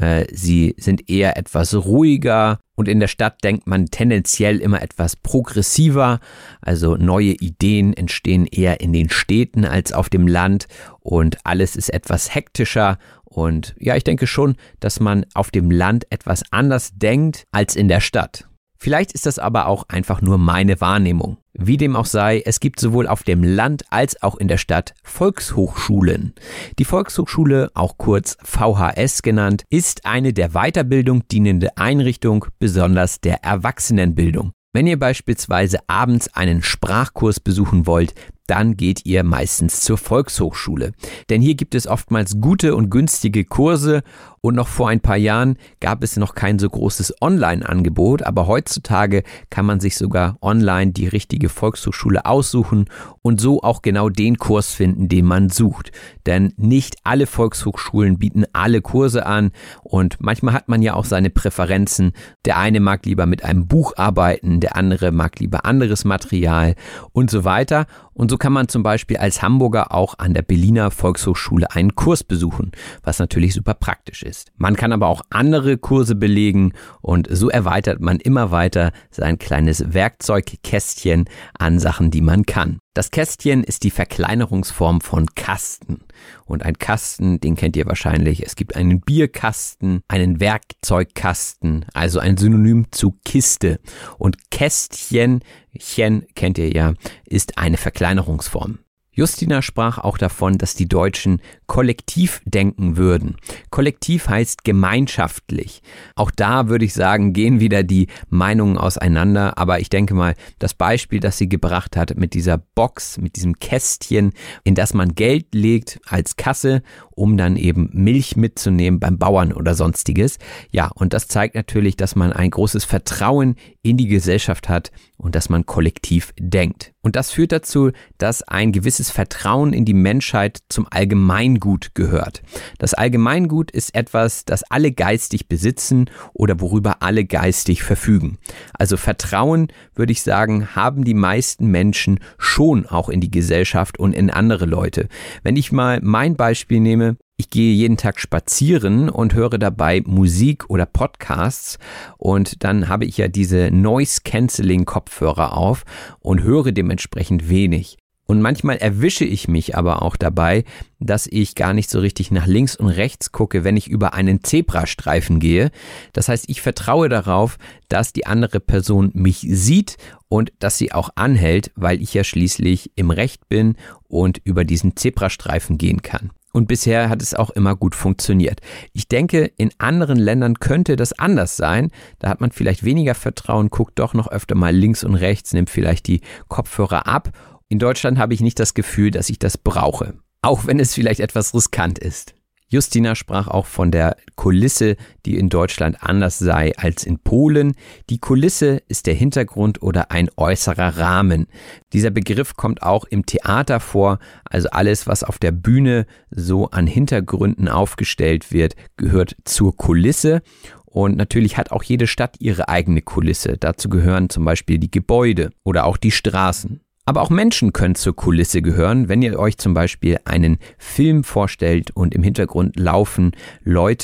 sie sind eher etwas ruhiger. Und in der Stadt denkt man tendenziell immer etwas progressiver, also neue Ideen entstehen eher in den Städten als auf dem Land und alles ist etwas hektischer. Und ja, ich denke schon, dass man auf dem Land etwas anders denkt als in der Stadt. Vielleicht ist das aber auch einfach nur meine Wahrnehmung. Wie dem auch sei, es gibt sowohl auf dem Land als auch in der Stadt Volkshochschulen. Die Volkshochschule, auch kurz VHS genannt, ist eine der Weiterbildung dienende Einrichtung, besonders der Erwachsenenbildung. Wenn ihr beispielsweise abends einen Sprachkurs besuchen wollt, dann geht ihr meistens zur Volkshochschule. Denn hier gibt es oftmals gute und günstige Kurse und noch vor ein paar Jahren gab es noch kein so großes Online-Angebot, aber heutzutage kann man sich sogar online die richtige Volkshochschule aussuchen und so auch genau den Kurs finden, den man sucht. Denn nicht alle Volkshochschulen bieten alle Kurse an und manchmal hat man ja auch seine Präferenzen. Der eine mag lieber mit einem Buch arbeiten, der andere mag lieber anderes Material und so weiter. Und so kann man zum Beispiel als Hamburger auch an der Berliner Volkshochschule einen Kurs besuchen, was natürlich super praktisch ist. Man kann aber auch andere Kurse belegen und so erweitert man immer weiter sein kleines Werkzeugkästchen an Sachen, die man kann. Das Kästchen ist die Verkleinerungsform von Kasten. Und ein Kasten, den kennt ihr wahrscheinlich. Es gibt einen Bierkasten, einen Werkzeugkasten, also ein Synonym zu Kiste. Und Kästchen, kennt ihr ja, ist eine Verkleinerungsform. Justina sprach auch davon, dass die Deutschen kollektiv denken würden. Kollektiv heißt gemeinschaftlich. Auch da würde ich sagen, gehen wieder die Meinungen auseinander. Aber ich denke mal, das Beispiel, das sie gebracht hat mit dieser Box, mit diesem Kästchen, in das man Geld legt als Kasse, um dann eben Milch mitzunehmen beim Bauern oder sonstiges. Ja, und das zeigt natürlich, dass man ein großes Vertrauen in die Gesellschaft hat und dass man kollektiv denkt. Und das führt dazu, dass ein gewisses Vertrauen in die Menschheit zum Allgemeingut gehört. Das Allgemeingut ist etwas, das alle geistig besitzen oder worüber alle geistig verfügen. Also Vertrauen, würde ich sagen, haben die meisten Menschen schon auch in die Gesellschaft und in andere Leute. Wenn ich mal mein Beispiel nehme, ich gehe jeden Tag spazieren und höre dabei Musik oder Podcasts und dann habe ich ja diese Noise-Canceling-Kopfhörer auf und höre dementsprechend wenig. Und manchmal erwische ich mich aber auch dabei, dass ich gar nicht so richtig nach links und rechts gucke, wenn ich über einen Zebrastreifen gehe. Das heißt, ich vertraue darauf, dass die andere Person mich sieht und dass sie auch anhält, weil ich ja schließlich im Recht bin und über diesen Zebrastreifen gehen kann. Und bisher hat es auch immer gut funktioniert. Ich denke, in anderen Ländern könnte das anders sein. Da hat man vielleicht weniger Vertrauen, guckt doch noch öfter mal links und rechts, nimmt vielleicht die Kopfhörer ab. In Deutschland habe ich nicht das Gefühl, dass ich das brauche. Auch wenn es vielleicht etwas riskant ist. Justina sprach auch von der Kulisse, die in Deutschland anders sei als in Polen. Die Kulisse ist der Hintergrund oder ein äußerer Rahmen. Dieser Begriff kommt auch im Theater vor, also alles, was auf der Bühne so an Hintergründen aufgestellt wird, gehört zur Kulisse. Und natürlich hat auch jede Stadt ihre eigene Kulisse. Dazu gehören zum Beispiel die Gebäude oder auch die Straßen. Aber auch Menschen können zur Kulisse gehören, wenn ihr euch zum Beispiel einen Film vorstellt und im Hintergrund laufen Leute,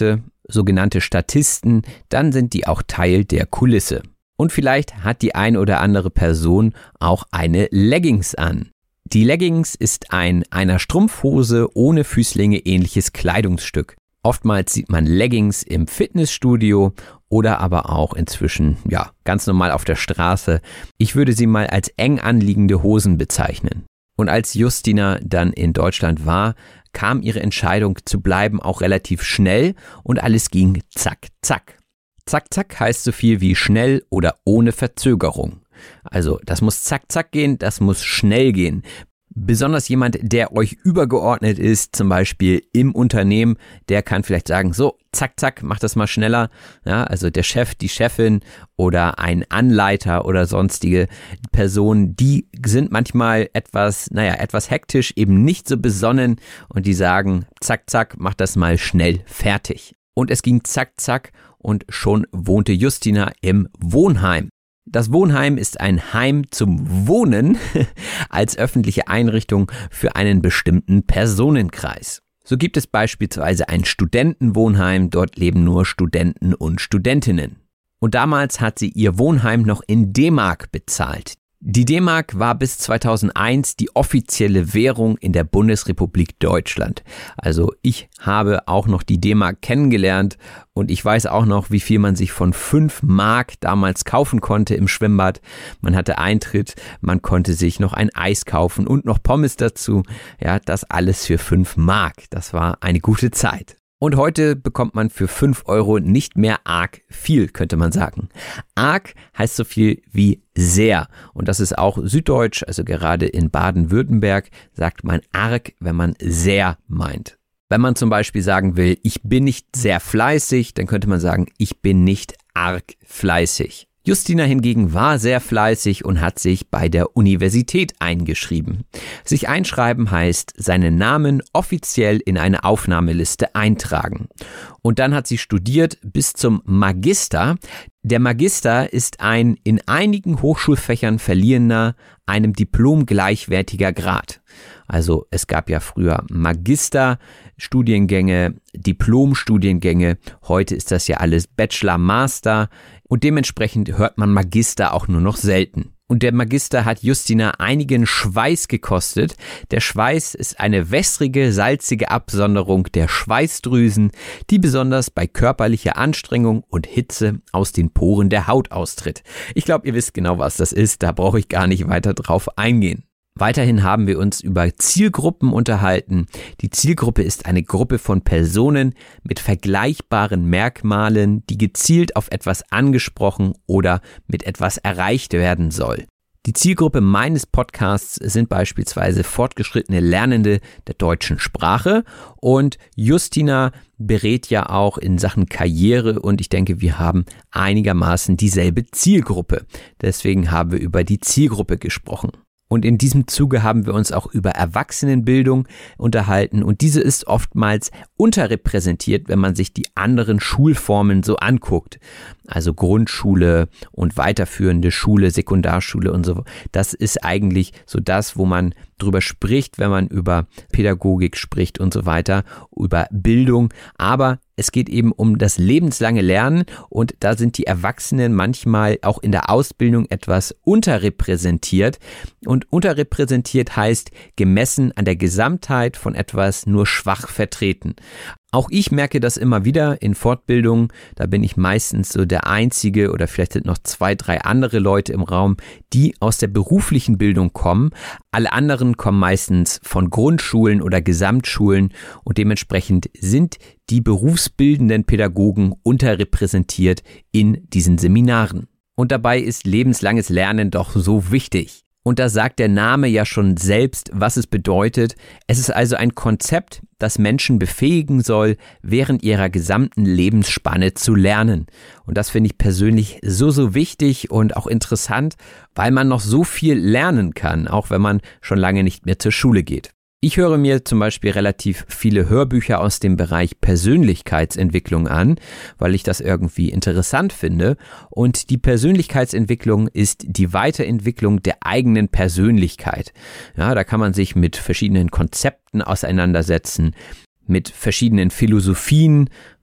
sogenannte Statisten, dann sind die auch Teil der Kulisse. Und vielleicht hat die ein oder andere Person auch eine Leggings an. Die Leggings ist ein einer Strumpfhose ohne Füßlinge ähnliches Kleidungsstück. Oftmals sieht man Leggings im Fitnessstudio oder aber auch inzwischen, ganz normal auf der Straße. Ich würde sie mal als eng anliegende Hosen bezeichnen. Und als Justina dann in Deutschland war, kam ihre Entscheidung zu bleiben auch relativ schnell und alles ging zack, zack. Zack, zack heißt so viel wie schnell oder ohne Verzögerung. Also das muss zack, zack gehen, das muss schnell gehen. Besonders jemand, der euch übergeordnet ist, zum Beispiel im Unternehmen, der kann vielleicht sagen, so, zack, zack, mach das mal schneller. Ja, also der Chef, die Chefin oder ein Anleiter oder sonstige Personen, die sind manchmal etwas hektisch, eben nicht so besonnen und die sagen, zack, zack, mach das mal schnell fertig. Und es ging zack, zack und schon wohnte Justina im Wohnheim. Das Wohnheim ist ein Heim zum Wohnen als öffentliche Einrichtung für einen bestimmten Personenkreis. So gibt es beispielsweise ein Studentenwohnheim, dort leben nur Studenten und Studentinnen. Und damals hat sie ihr Wohnheim noch in D-Mark bezahlt. Die D-Mark war bis 2001 die offizielle Währung in der Bundesrepublik Deutschland. Also ich habe auch noch die D-Mark kennengelernt und ich weiß auch noch, wie viel man sich von 5 Mark damals kaufen konnte im Schwimmbad. Man hatte Eintritt, man konnte sich noch ein Eis kaufen und noch Pommes dazu. Ja, das alles für 5 Mark. Das war eine gute Zeit. Und heute bekommt man für 5 Euro nicht mehr arg viel, könnte man sagen. Arg heißt so viel wie sehr. Und das ist auch süddeutsch, also gerade in Baden-Württemberg sagt man arg, wenn man sehr meint. Wenn man zum Beispiel sagen will, ich bin nicht sehr fleißig, dann könnte man sagen, ich bin nicht arg fleißig. Justina hingegen war sehr fleißig und hat sich bei der Universität eingeschrieben. Sich einschreiben heißt, seinen Namen offiziell in eine Aufnahmeliste eintragen. Und dann hat sie studiert bis zum Magister. Der Magister ist ein in einigen Hochschulfächern verliehener, einem Diplom gleichwertiger Grad. Also es gab ja früher Magisterstudiengänge, Diplomstudiengänge, heute ist das ja alles Bachelor, Master und dementsprechend hört man Magister auch nur noch selten. Und der Magister hat Justina einigen Schweiß gekostet. Der Schweiß ist eine wässrige, salzige Absonderung der Schweißdrüsen, die besonders bei körperlicher Anstrengung und Hitze aus den Poren der Haut austritt. Ich glaube, ihr wisst genau, was das ist, da brauche ich gar nicht weiter drauf eingehen. Weiterhin haben wir uns über Zielgruppen unterhalten. Die Zielgruppe ist eine Gruppe von Personen mit vergleichbaren Merkmalen, die gezielt auf etwas angesprochen oder mit etwas erreicht werden soll. Die Zielgruppe meines Podcasts sind beispielsweise fortgeschrittene Lernende der deutschen Sprache und Justina berät ja auch in Sachen Karriere und ich denke, wir haben einigermaßen dieselbe Zielgruppe. Deswegen haben wir über die Zielgruppe gesprochen. Und in diesem Zuge haben wir uns auch über Erwachsenenbildung unterhalten und diese ist oftmals unterrepräsentiert, wenn man sich die anderen Schulformen so anguckt. Also Grundschule und weiterführende Schule, Sekundarschule und so. Das ist eigentlich so das, wo man drüber spricht, wenn man über Pädagogik spricht und so weiter, über Bildung. Aber es geht eben um das lebenslange Lernen und da sind die Erwachsenen manchmal auch in der Ausbildung etwas unterrepräsentiert. Und unterrepräsentiert heißt gemessen an der Gesamtheit von etwas nur schwach vertreten. Auch ich merke das immer wieder in Fortbildungen, da bin ich meistens so der Einzige oder vielleicht sind noch 2, 3 andere Leute im Raum, die aus der beruflichen Bildung kommen. Alle anderen kommen meistens von Grundschulen oder Gesamtschulen und dementsprechend sind die berufsbildenden Pädagogen unterrepräsentiert in diesen Seminaren. Und dabei ist lebenslanges Lernen doch so wichtig. Und da sagt der Name ja schon selbst, was es bedeutet. Es ist also ein Konzept, das Menschen befähigen soll, während ihrer gesamten Lebensspanne zu lernen. Und das finde ich persönlich so wichtig und auch interessant, weil man noch so viel lernen kann, auch wenn man schon lange nicht mehr zur Schule geht. Ich höre mir zum Beispiel relativ viele Hörbücher aus dem Bereich Persönlichkeitsentwicklung an, weil ich das irgendwie interessant finde. Und die Persönlichkeitsentwicklung ist die Weiterentwicklung der eigenen Persönlichkeit. Ja, da kann man sich mit verschiedenen Konzepten auseinandersetzen, mit verschiedenen Philosophien.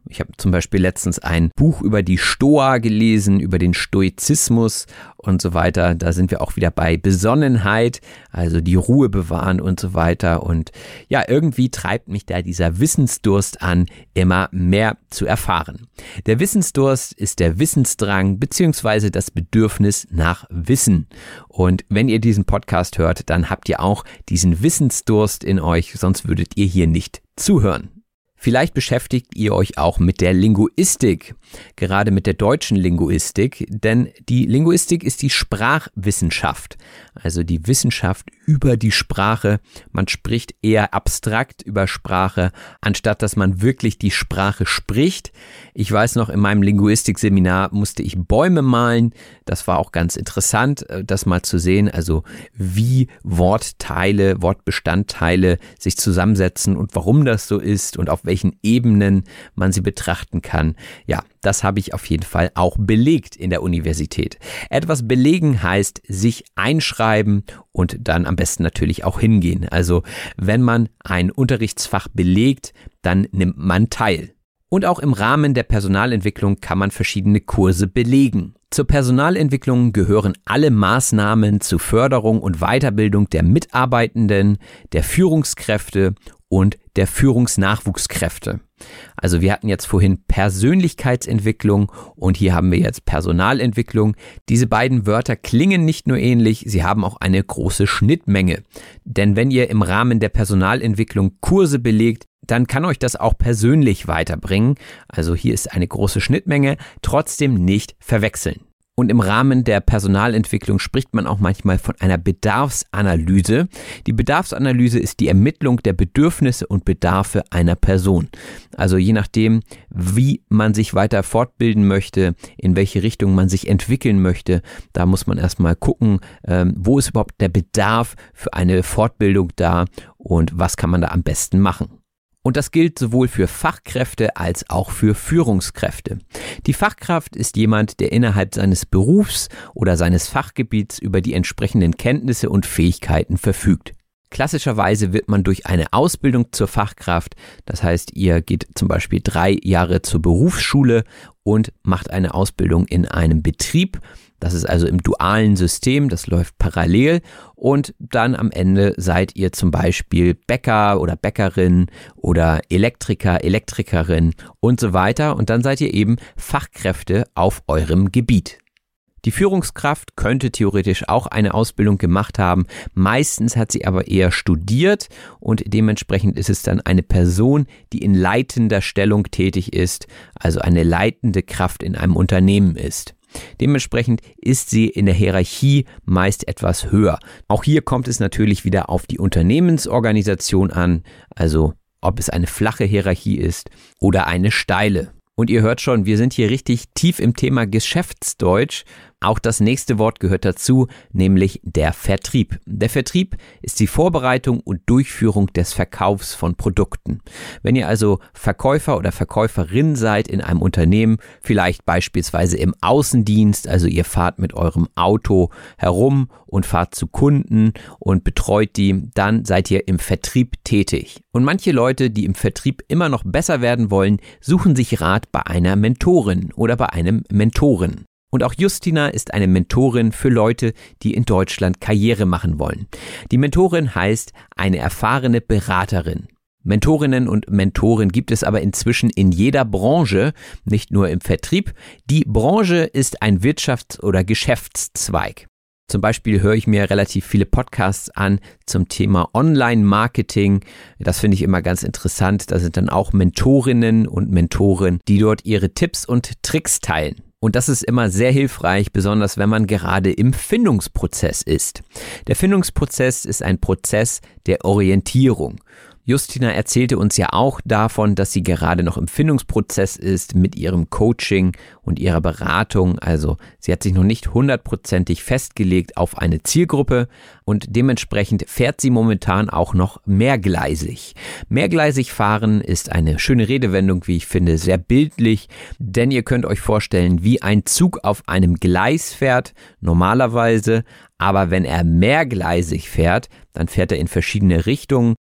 Ich habe zum Beispiel letztens ein Buch über die Stoa gelesen, über den Stoizismus und so weiter. Da sind wir auch wieder bei Besonnenheit, also die Ruhe bewahren und so weiter. Und ja, irgendwie treibt mich da dieser Wissensdurst an, immer mehr zu erfahren. Der Wissensdurst ist der Wissensdrang bzw. das Bedürfnis nach Wissen. Und wenn ihr diesen Podcast hört, dann habt ihr auch diesen Wissensdurst in euch, sonst würdet ihr hier nicht zuhören. Vielleicht beschäftigt ihr euch auch mit der Linguistik, gerade mit der deutschen Linguistik, denn die Linguistik ist die Sprachwissenschaft, also die Wissenschaft über die Sprache. Man spricht eher abstrakt über Sprache, anstatt dass man wirklich die Sprache spricht. Ich weiß noch, in meinem Linguistikseminar musste ich Bäume malen. Das war auch ganz interessant, das mal zu sehen, also wie Wortteile, Wortbestandteile sich zusammensetzen und warum das so ist und auf welchen Ebenen man sie betrachten kann. Ja, das habe ich auf jeden Fall auch belegt in der Universität. Etwas belegen heißt sich einschreiben und dann am besten natürlich auch hingehen. Also wenn man ein Unterrichtsfach belegt, dann nimmt man teil. Und auch im Rahmen der Personalentwicklung kann man verschiedene Kurse belegen. Zur Personalentwicklung gehören alle Maßnahmen zur Förderung und Weiterbildung der Mitarbeitenden, der Führungskräfte und der Führungsnachwuchskräfte. Also wir hatten jetzt vorhin Persönlichkeitsentwicklung und hier haben wir jetzt Personalentwicklung. Diese beiden Wörter klingen nicht nur ähnlich, sie haben auch eine große Schnittmenge. Denn wenn ihr im Rahmen der Personalentwicklung Kurse belegt, dann kann euch das auch persönlich weiterbringen. Also hier ist eine große Schnittmenge, trotzdem nicht verwechseln. Und im Rahmen der Personalentwicklung spricht man auch manchmal von einer Bedarfsanalyse. Die Bedarfsanalyse ist die Ermittlung der Bedürfnisse und Bedarfe einer Person. Also je nachdem, wie man sich weiter fortbilden möchte, in welche Richtung man sich entwickeln möchte, da muss man erstmal gucken, wo ist überhaupt der Bedarf für eine Fortbildung da und was kann man da am besten machen. Und das gilt sowohl für Fachkräfte als auch für Führungskräfte. Die Fachkraft ist jemand, der innerhalb seines Berufs oder seines Fachgebiets über die entsprechenden Kenntnisse und Fähigkeiten verfügt. Klassischerweise wird man durch eine Ausbildung zur Fachkraft, das heißt, ihr geht zum Beispiel 3 Jahre zur Berufsschule und macht eine Ausbildung in einem Betrieb. Das ist also im dualen System, das läuft parallel und dann am Ende seid ihr zum Beispiel Bäcker oder Bäckerin oder Elektriker, Elektrikerin und so weiter und dann seid ihr eben Fachkräfte auf eurem Gebiet. Die Führungskraft könnte theoretisch auch eine Ausbildung gemacht haben, meistens hat sie aber eher studiert und dementsprechend ist es dann eine Person, die in leitender Stellung tätig ist, also eine leitende Kraft in einem Unternehmen ist. Dementsprechend ist sie in der Hierarchie meist etwas höher. Auch hier kommt es natürlich wieder auf die Unternehmensorganisation an, also ob es eine flache Hierarchie ist oder eine steile. Und ihr hört schon, wir sind hier richtig tief im Thema Geschäftsdeutsch. Auch das nächste Wort gehört dazu, nämlich der Vertrieb. Der Vertrieb ist die Vorbereitung und Durchführung des Verkaufs von Produkten. Wenn ihr also Verkäufer oder Verkäuferin seid in einem Unternehmen, vielleicht beispielsweise im Außendienst, also ihr fahrt mit eurem Auto herum und fahrt zu Kunden und betreut die, dann seid ihr im Vertrieb tätig. Und manche Leute, die im Vertrieb immer noch besser werden wollen, suchen sich Rat bei einer Mentorin oder bei einem Mentoren. Und auch Justina ist eine Mentorin für Leute, die in Deutschland Karriere machen wollen. Die Mentorin heißt eine erfahrene Beraterin. Mentorinnen und Mentoren gibt es aber inzwischen in jeder Branche, nicht nur im Vertrieb. Die Branche ist ein Wirtschafts- oder Geschäftszweig. Zum Beispiel höre ich mir relativ viele Podcasts an zum Thema Online-Marketing. Das finde ich immer ganz interessant. Da sind dann auch Mentorinnen und Mentoren, die dort ihre Tipps und Tricks teilen. Und das ist immer sehr hilfreich, besonders wenn man gerade im Findungsprozess ist. Der Findungsprozess ist ein Prozess der Orientierung. Justina erzählte uns ja auch davon, dass sie gerade noch im Findungsprozess ist mit ihrem Coaching und ihrer Beratung. Also sie hat sich noch nicht 100%ig festgelegt auf eine Zielgruppe und dementsprechend fährt sie momentan auch noch mehrgleisig. Mehrgleisig fahren ist eine schöne Redewendung, wie ich finde, sehr bildlich, denn ihr könnt euch vorstellen, wie ein Zug auf einem Gleis fährt, normalerweise, aber wenn er mehrgleisig fährt, dann fährt er in verschiedene Richtungen.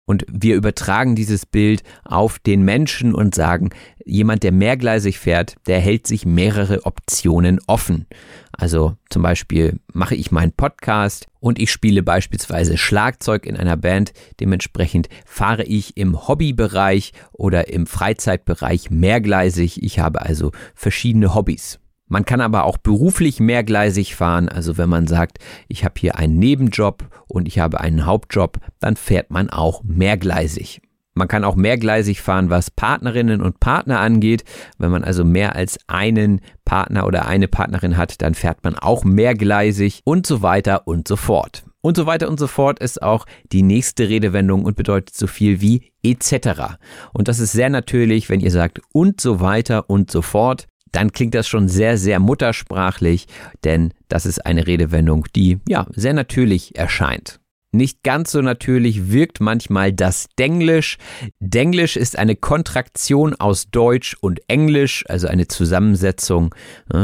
Und wir übertragen dieses Bild auf den Menschen und sagen, jemand, der mehrgleisig fährt, der hält sich mehrere Optionen offen. Also zum Beispiel mache ich meinen Podcast und ich spiele beispielsweise Schlagzeug in einer Band. Dementsprechend fahre ich im Hobbybereich oder im Freizeitbereich mehrgleisig. Ich habe also verschiedene Hobbys. Man kann aber auch beruflich mehrgleisig fahren, also wenn man sagt, ich habe hier einen Nebenjob und ich habe einen Hauptjob, dann fährt man auch mehrgleisig. Man kann auch mehrgleisig fahren, was Partnerinnen und Partner angeht. Wenn man also mehr als einen Partner oder eine Partnerin hat, dann fährt man auch mehrgleisig und so weiter und so fort. Und so weiter und so fort ist auch die nächste Redewendung und bedeutet so viel wie etc. Und das ist sehr natürlich, wenn ihr sagt und so weiter und so fort. Dann klingt das schon sehr, sehr muttersprachlich, denn das ist eine Redewendung, die ja sehr natürlich erscheint. Nicht ganz so natürlich wirkt manchmal das Denglisch. Denglisch ist eine Kontraktion aus Deutsch und Englisch, also eine Zusammensetzung.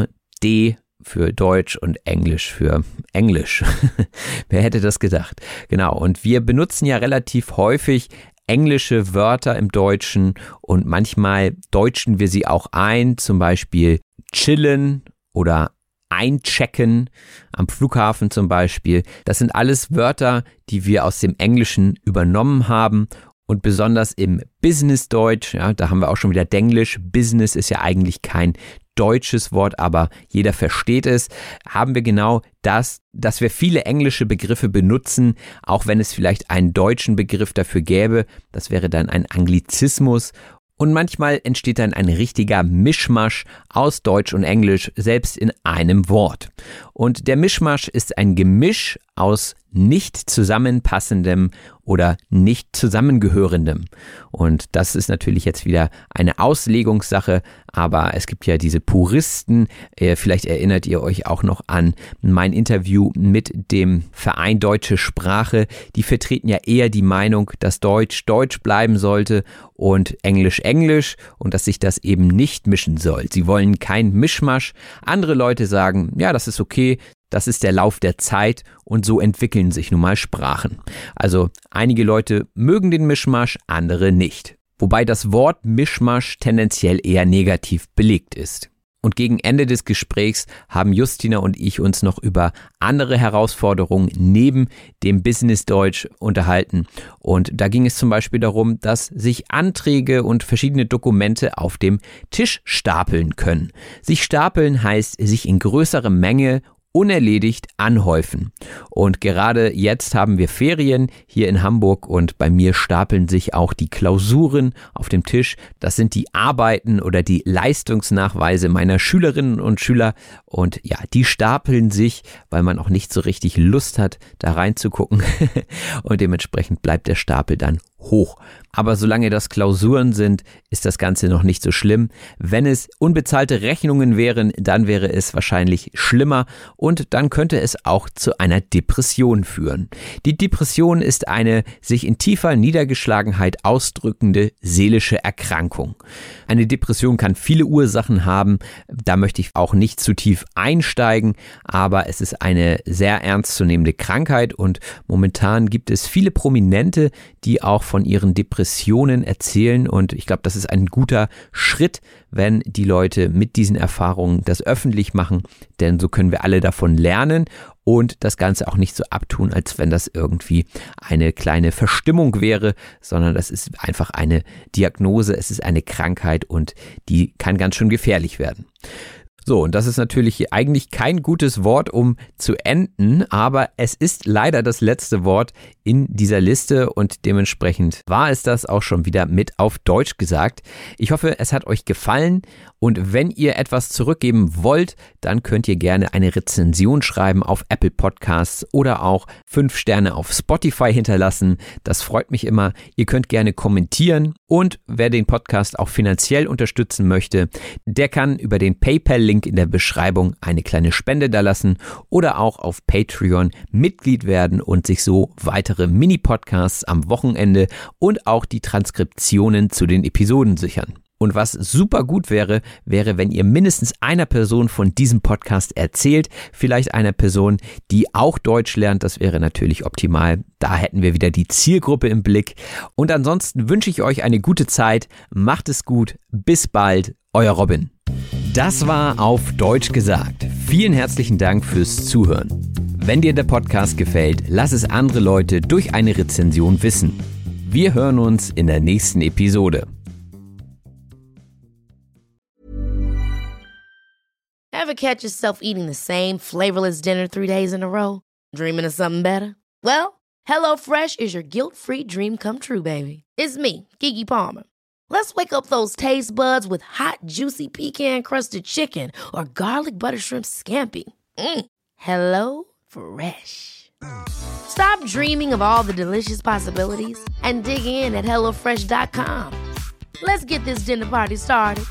D für Deutsch und Englisch für Englisch. Wer hätte das gedacht? Genau, und wir benutzen ja relativ häufig englische Wörter im Deutschen und manchmal deutschen wir sie auch ein, zum Beispiel chillen oder einchecken, am Flughafen zum Beispiel. Das sind alles Wörter, die wir aus dem Englischen übernommen haben und besonders im Business-Deutsch, ja, da haben wir auch schon wieder Denglisch. Business ist ja eigentlich kein deutsches Wort, aber jeder versteht es, haben wir genau das, dass wir viele englische Begriffe benutzen, auch wenn es vielleicht einen deutschen Begriff dafür gäbe. Das wäre dann ein Anglizismus. Und manchmal entsteht dann ein richtiger Mischmasch aus Deutsch und Englisch, selbst in einem Wort. Und der Mischmasch ist ein Gemisch aus nicht zusammenpassendem oder nicht zusammengehörendem. Und das ist natürlich jetzt wieder eine Auslegungssache, aber es gibt ja diese Puristen, vielleicht erinnert ihr euch auch noch an mein Interview mit dem Verein Deutsche Sprache, die vertreten ja eher die Meinung, dass Deutsch Deutsch bleiben sollte und Englisch Englisch und dass sich das eben nicht mischen soll. Sie wollen kein Mischmasch. Andere Leute sagen, ja, das ist okay, das ist der Lauf der Zeit und so entwickeln sich nun mal Sprachen. Also einige Leute mögen den Mischmasch, andere nicht. Wobei das Wort Mischmasch tendenziell eher negativ belegt ist. Und gegen Ende des Gesprächs haben Justina und ich uns noch über andere Herausforderungen neben dem Business-Deutsch unterhalten. Und da ging es zum Beispiel darum, dass sich Anträge und verschiedene Dokumente auf dem Tisch stapeln können. Sich stapeln heißt sich in größerer Menge unerledigt anhäufen. Und gerade jetzt haben wir Ferien hier in Hamburg und bei mir stapeln sich auch die Klausuren auf dem Tisch. Das sind die Arbeiten oder die Leistungsnachweise meiner Schülerinnen und Schüler und ja, die stapeln sich, weil man auch nicht so richtig Lust hat, da reinzugucken und dementsprechend bleibt der Stapel dann hoch. Aber solange das Klausuren sind, ist das Ganze noch nicht so schlimm. Wenn es unbezahlte Rechnungen wären, dann wäre es wahrscheinlich schlimmer und dann könnte es auch zu einer Depression führen. Die Depression ist eine sich in tiefer Niedergeschlagenheit ausdrückende seelische Erkrankung. Eine Depression kann viele Ursachen haben, da möchte ich auch nicht zu tief einsteigen, aber es ist eine sehr ernstzunehmende Krankheit und momentan gibt es viele Prominente, die auch von ihren Depressionen erzählen und ich glaube, das ist ein guter Schritt, wenn die Leute mit diesen Erfahrungen das öffentlich machen, denn so können wir alle davon lernen und das Ganze auch nicht so abtun, als wenn das irgendwie eine kleine Verstimmung wäre, sondern das ist einfach eine Diagnose, es ist eine Krankheit und die kann ganz schön gefährlich werden. So, und das ist natürlich eigentlich kein gutes Wort, um zu enden, aber es ist leider das letzte Wort in dieser Liste und dementsprechend war es das auch schon wieder mit auf Deutsch gesagt. Ich hoffe, es hat euch gefallen und wenn ihr etwas zurückgeben wollt, dann könnt ihr gerne eine Rezension schreiben auf Apple Podcasts oder auch 5 Sterne auf Spotify hinterlassen. Das freut mich immer. Ihr könnt gerne kommentieren und wer den Podcast auch finanziell unterstützen möchte, der kann über den PayPal-Link in der Beschreibung eine kleine Spende dalassen oder auch auf Patreon Mitglied werden und sich so weitere Mini-Podcasts am Wochenende und auch die Transkriptionen zu den Episoden sichern. Und was super gut wäre, wenn ihr mindestens einer Person von diesem Podcast erzählt. Vielleicht einer Person, die auch Deutsch lernt. Das wäre natürlich optimal. Da hätten wir wieder die Zielgruppe im Blick. Und ansonsten wünsche ich euch eine gute Zeit. Macht es gut. Bis bald. Euer Robin. Das war Auf Deutsch gesagt. Vielen herzlichen Dank fürs Zuhören. Wenn dir der Podcast gefällt, lass es andere Leute durch eine Rezension wissen. Wir hören uns in der nächsten Episode. Ever catch yourself eating the same flavorless dinner 3 days in a row? Dreaming of something better? Well, HelloFresh is your guilt-free dream come true, baby. It's me, Keke Palmer. Let's wake up those taste buds with hot, juicy pecan-crusted chicken or garlic butter shrimp scampi. Hello Fresh. Stop dreaming of all the delicious possibilities and dig in at HelloFresh.com. Let's get this dinner party started.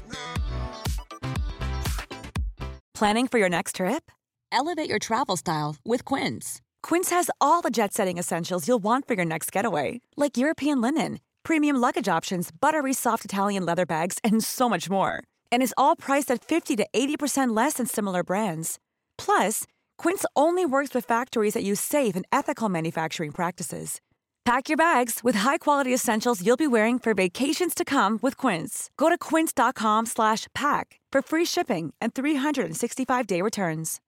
Planning for your next trip? Elevate your travel style with Quince. Quince has all the jet-setting essentials you'll want for your next getaway, like European linen, premium luggage options, buttery soft Italian leather bags, and so much more. And is all priced at 50 to 80% less than similar brands. Plus, Quince only works with factories that use safe and ethical manufacturing practices. Pack your bags with high-quality essentials you'll be wearing for vacations to come with Quince. Go to quince.com/pack for free shipping and 365-day returns.